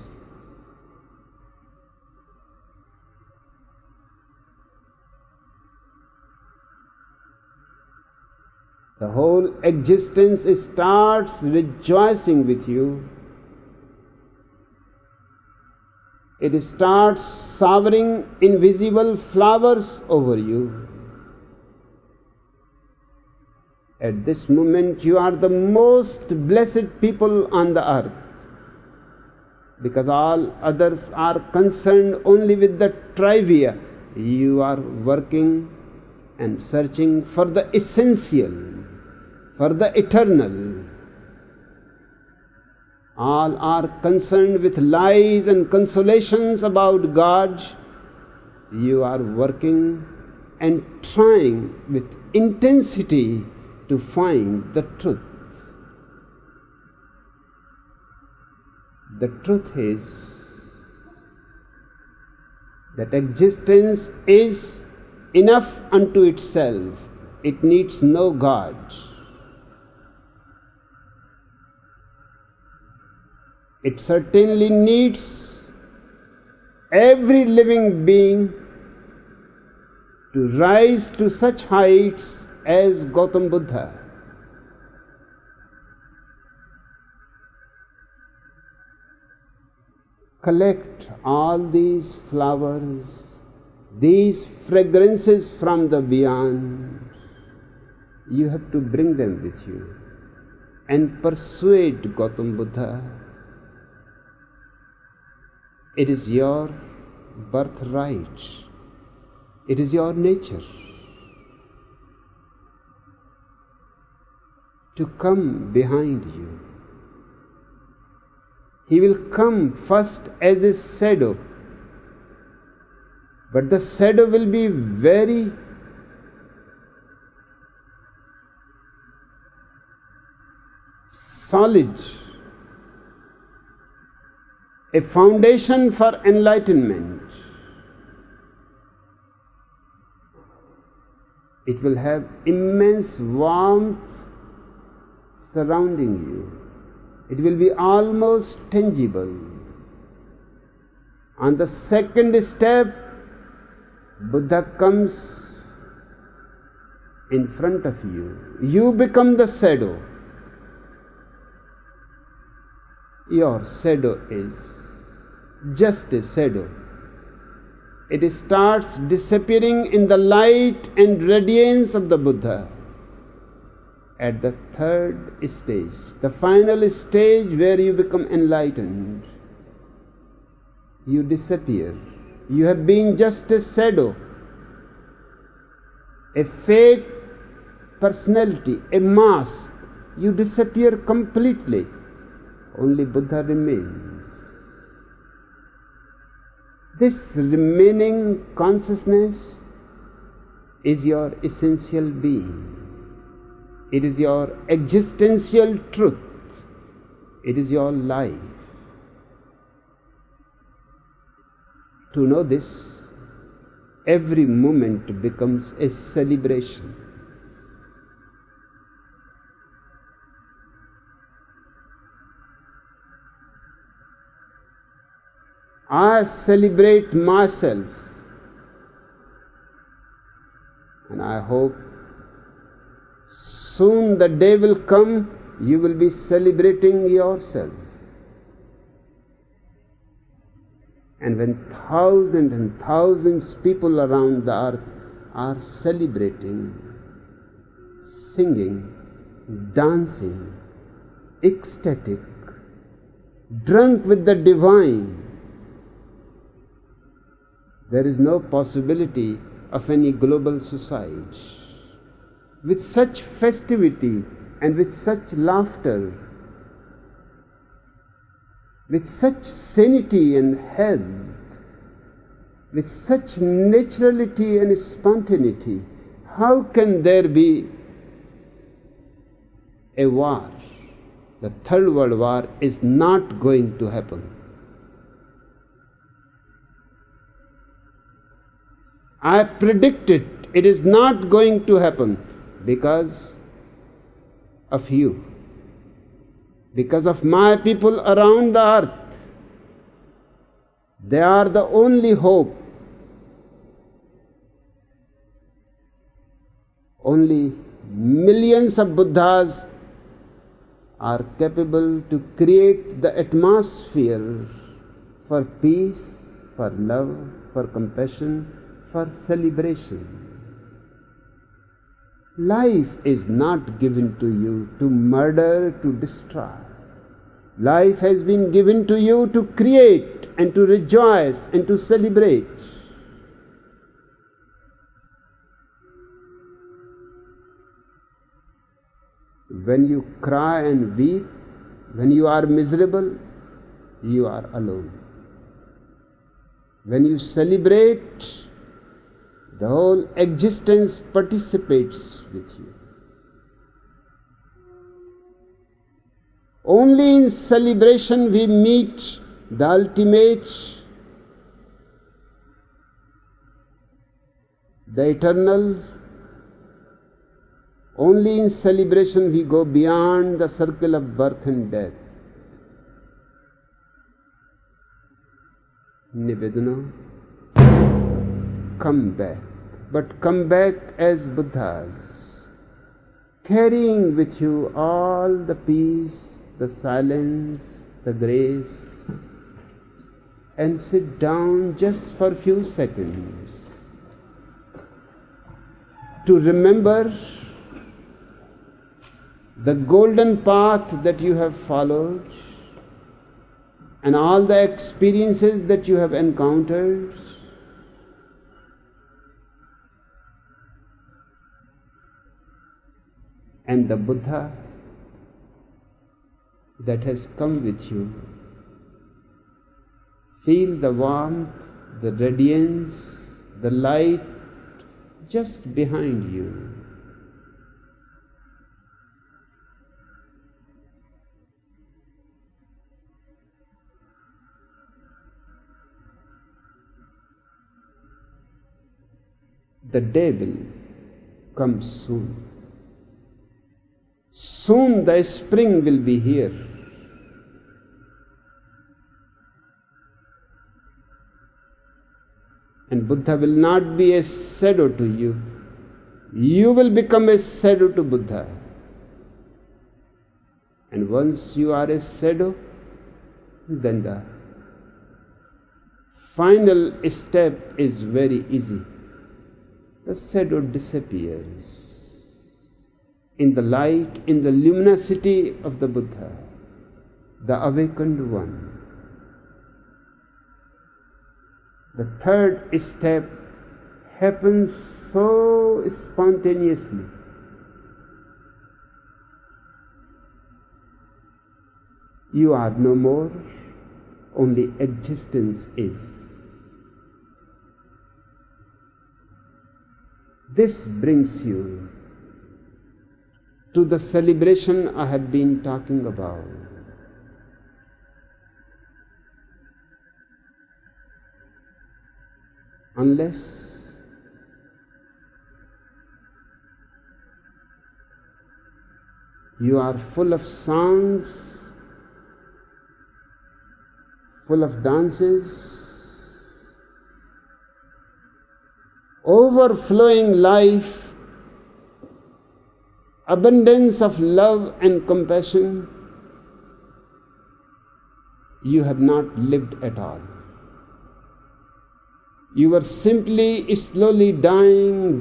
The whole existence starts rejoicing with you. It starts showering invisible flowers over you. At this moment, you are the most blessed people on the earth, because all others are concerned only with the trivia. You are working and searching for the essential, for the eternal. All are concerned with lies and consolations about God. You are working and trying with intensity to find the truth. The truth is that existence is enough unto itself. It needs no God. It certainly needs every living being to rise to such heights as Gautam Buddha. Collect all these flowers, these fragrances from the beyond. You have to bring them with you and persuade Gautam Buddha. It is your birthright. It is your nature to come behind you. He will come first as a shadow, but the shadow will be very solid, a foundation for enlightenment. It will have immense warmth surrounding you. It will be almost tangible. On the second step, Buddha comes in front of you. You become the shadow. Your shadow is just a shadow. It starts disappearing in the light and radiance of the Buddha. At the third stage, the final stage where you become enlightened, you disappear. You have been just a shadow, a fake personality, a mask. You disappear completely. Only Buddha remains. This remaining consciousness is your essential being. It is your existential truth. It is your life. To know this, every moment becomes a celebration. I celebrate myself, and I hope soon the day will come, you will be celebrating yourself. And when thousands and thousands of people around the earth are celebrating, singing, dancing, ecstatic, drunk with the divine, there is no possibility of any global society. With such festivity and with such laughter, with such sanity and health, with such naturality and spontaneity, how can there be a war? The Third World War is not going to happen. I predict it is not going to happen because of you, because of my people around the earth. They are the only hope. Only millions of Buddhas are capable to create the atmosphere for peace, for love, for compassion, for celebration. Life is not given to you to murder, to destroy. Life has been given to you to create and to rejoice and to celebrate. When you cry and weep, when you are miserable, you are alone. When you celebrate, the whole existence participates with you. Only in celebration we meet the ultimate, the eternal. Only in celebration we go beyond the circle of birth and death. Nivedana, come back, but come back as Buddhas, carrying with you all the peace, the silence, the grace, and sit down just for a few seconds to remember the golden path that you have followed and all the experiences that you have encountered. And the Buddha that has come with you. Feel the warmth, the radiance, the light just behind you. The day will come soon. Soon the spring will be here. And Buddha will not be a shadow to you. You will become a shadow to Buddha. And once you are a shadow, then the final step is very easy. The shadow disappears in the light, in the luminosity of the Buddha, the awakened one. The third step happens so spontaneously. You are no more, only existence is. This brings you to the celebration I have been talking about. Unless you are full of songs, full of dances, overflowing life, abundance of love and compassion, you have not lived at all. You are simply slowly dying.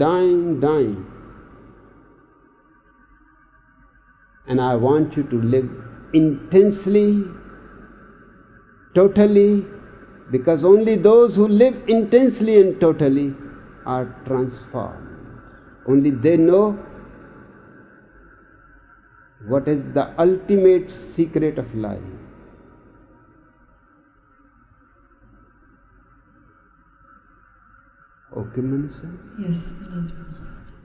And I want you to live intensely, totally, because only those who live intensely and totally are transformed. Only they know what is the ultimate secret of life. Okay, Manisha? Yes, beloved Master.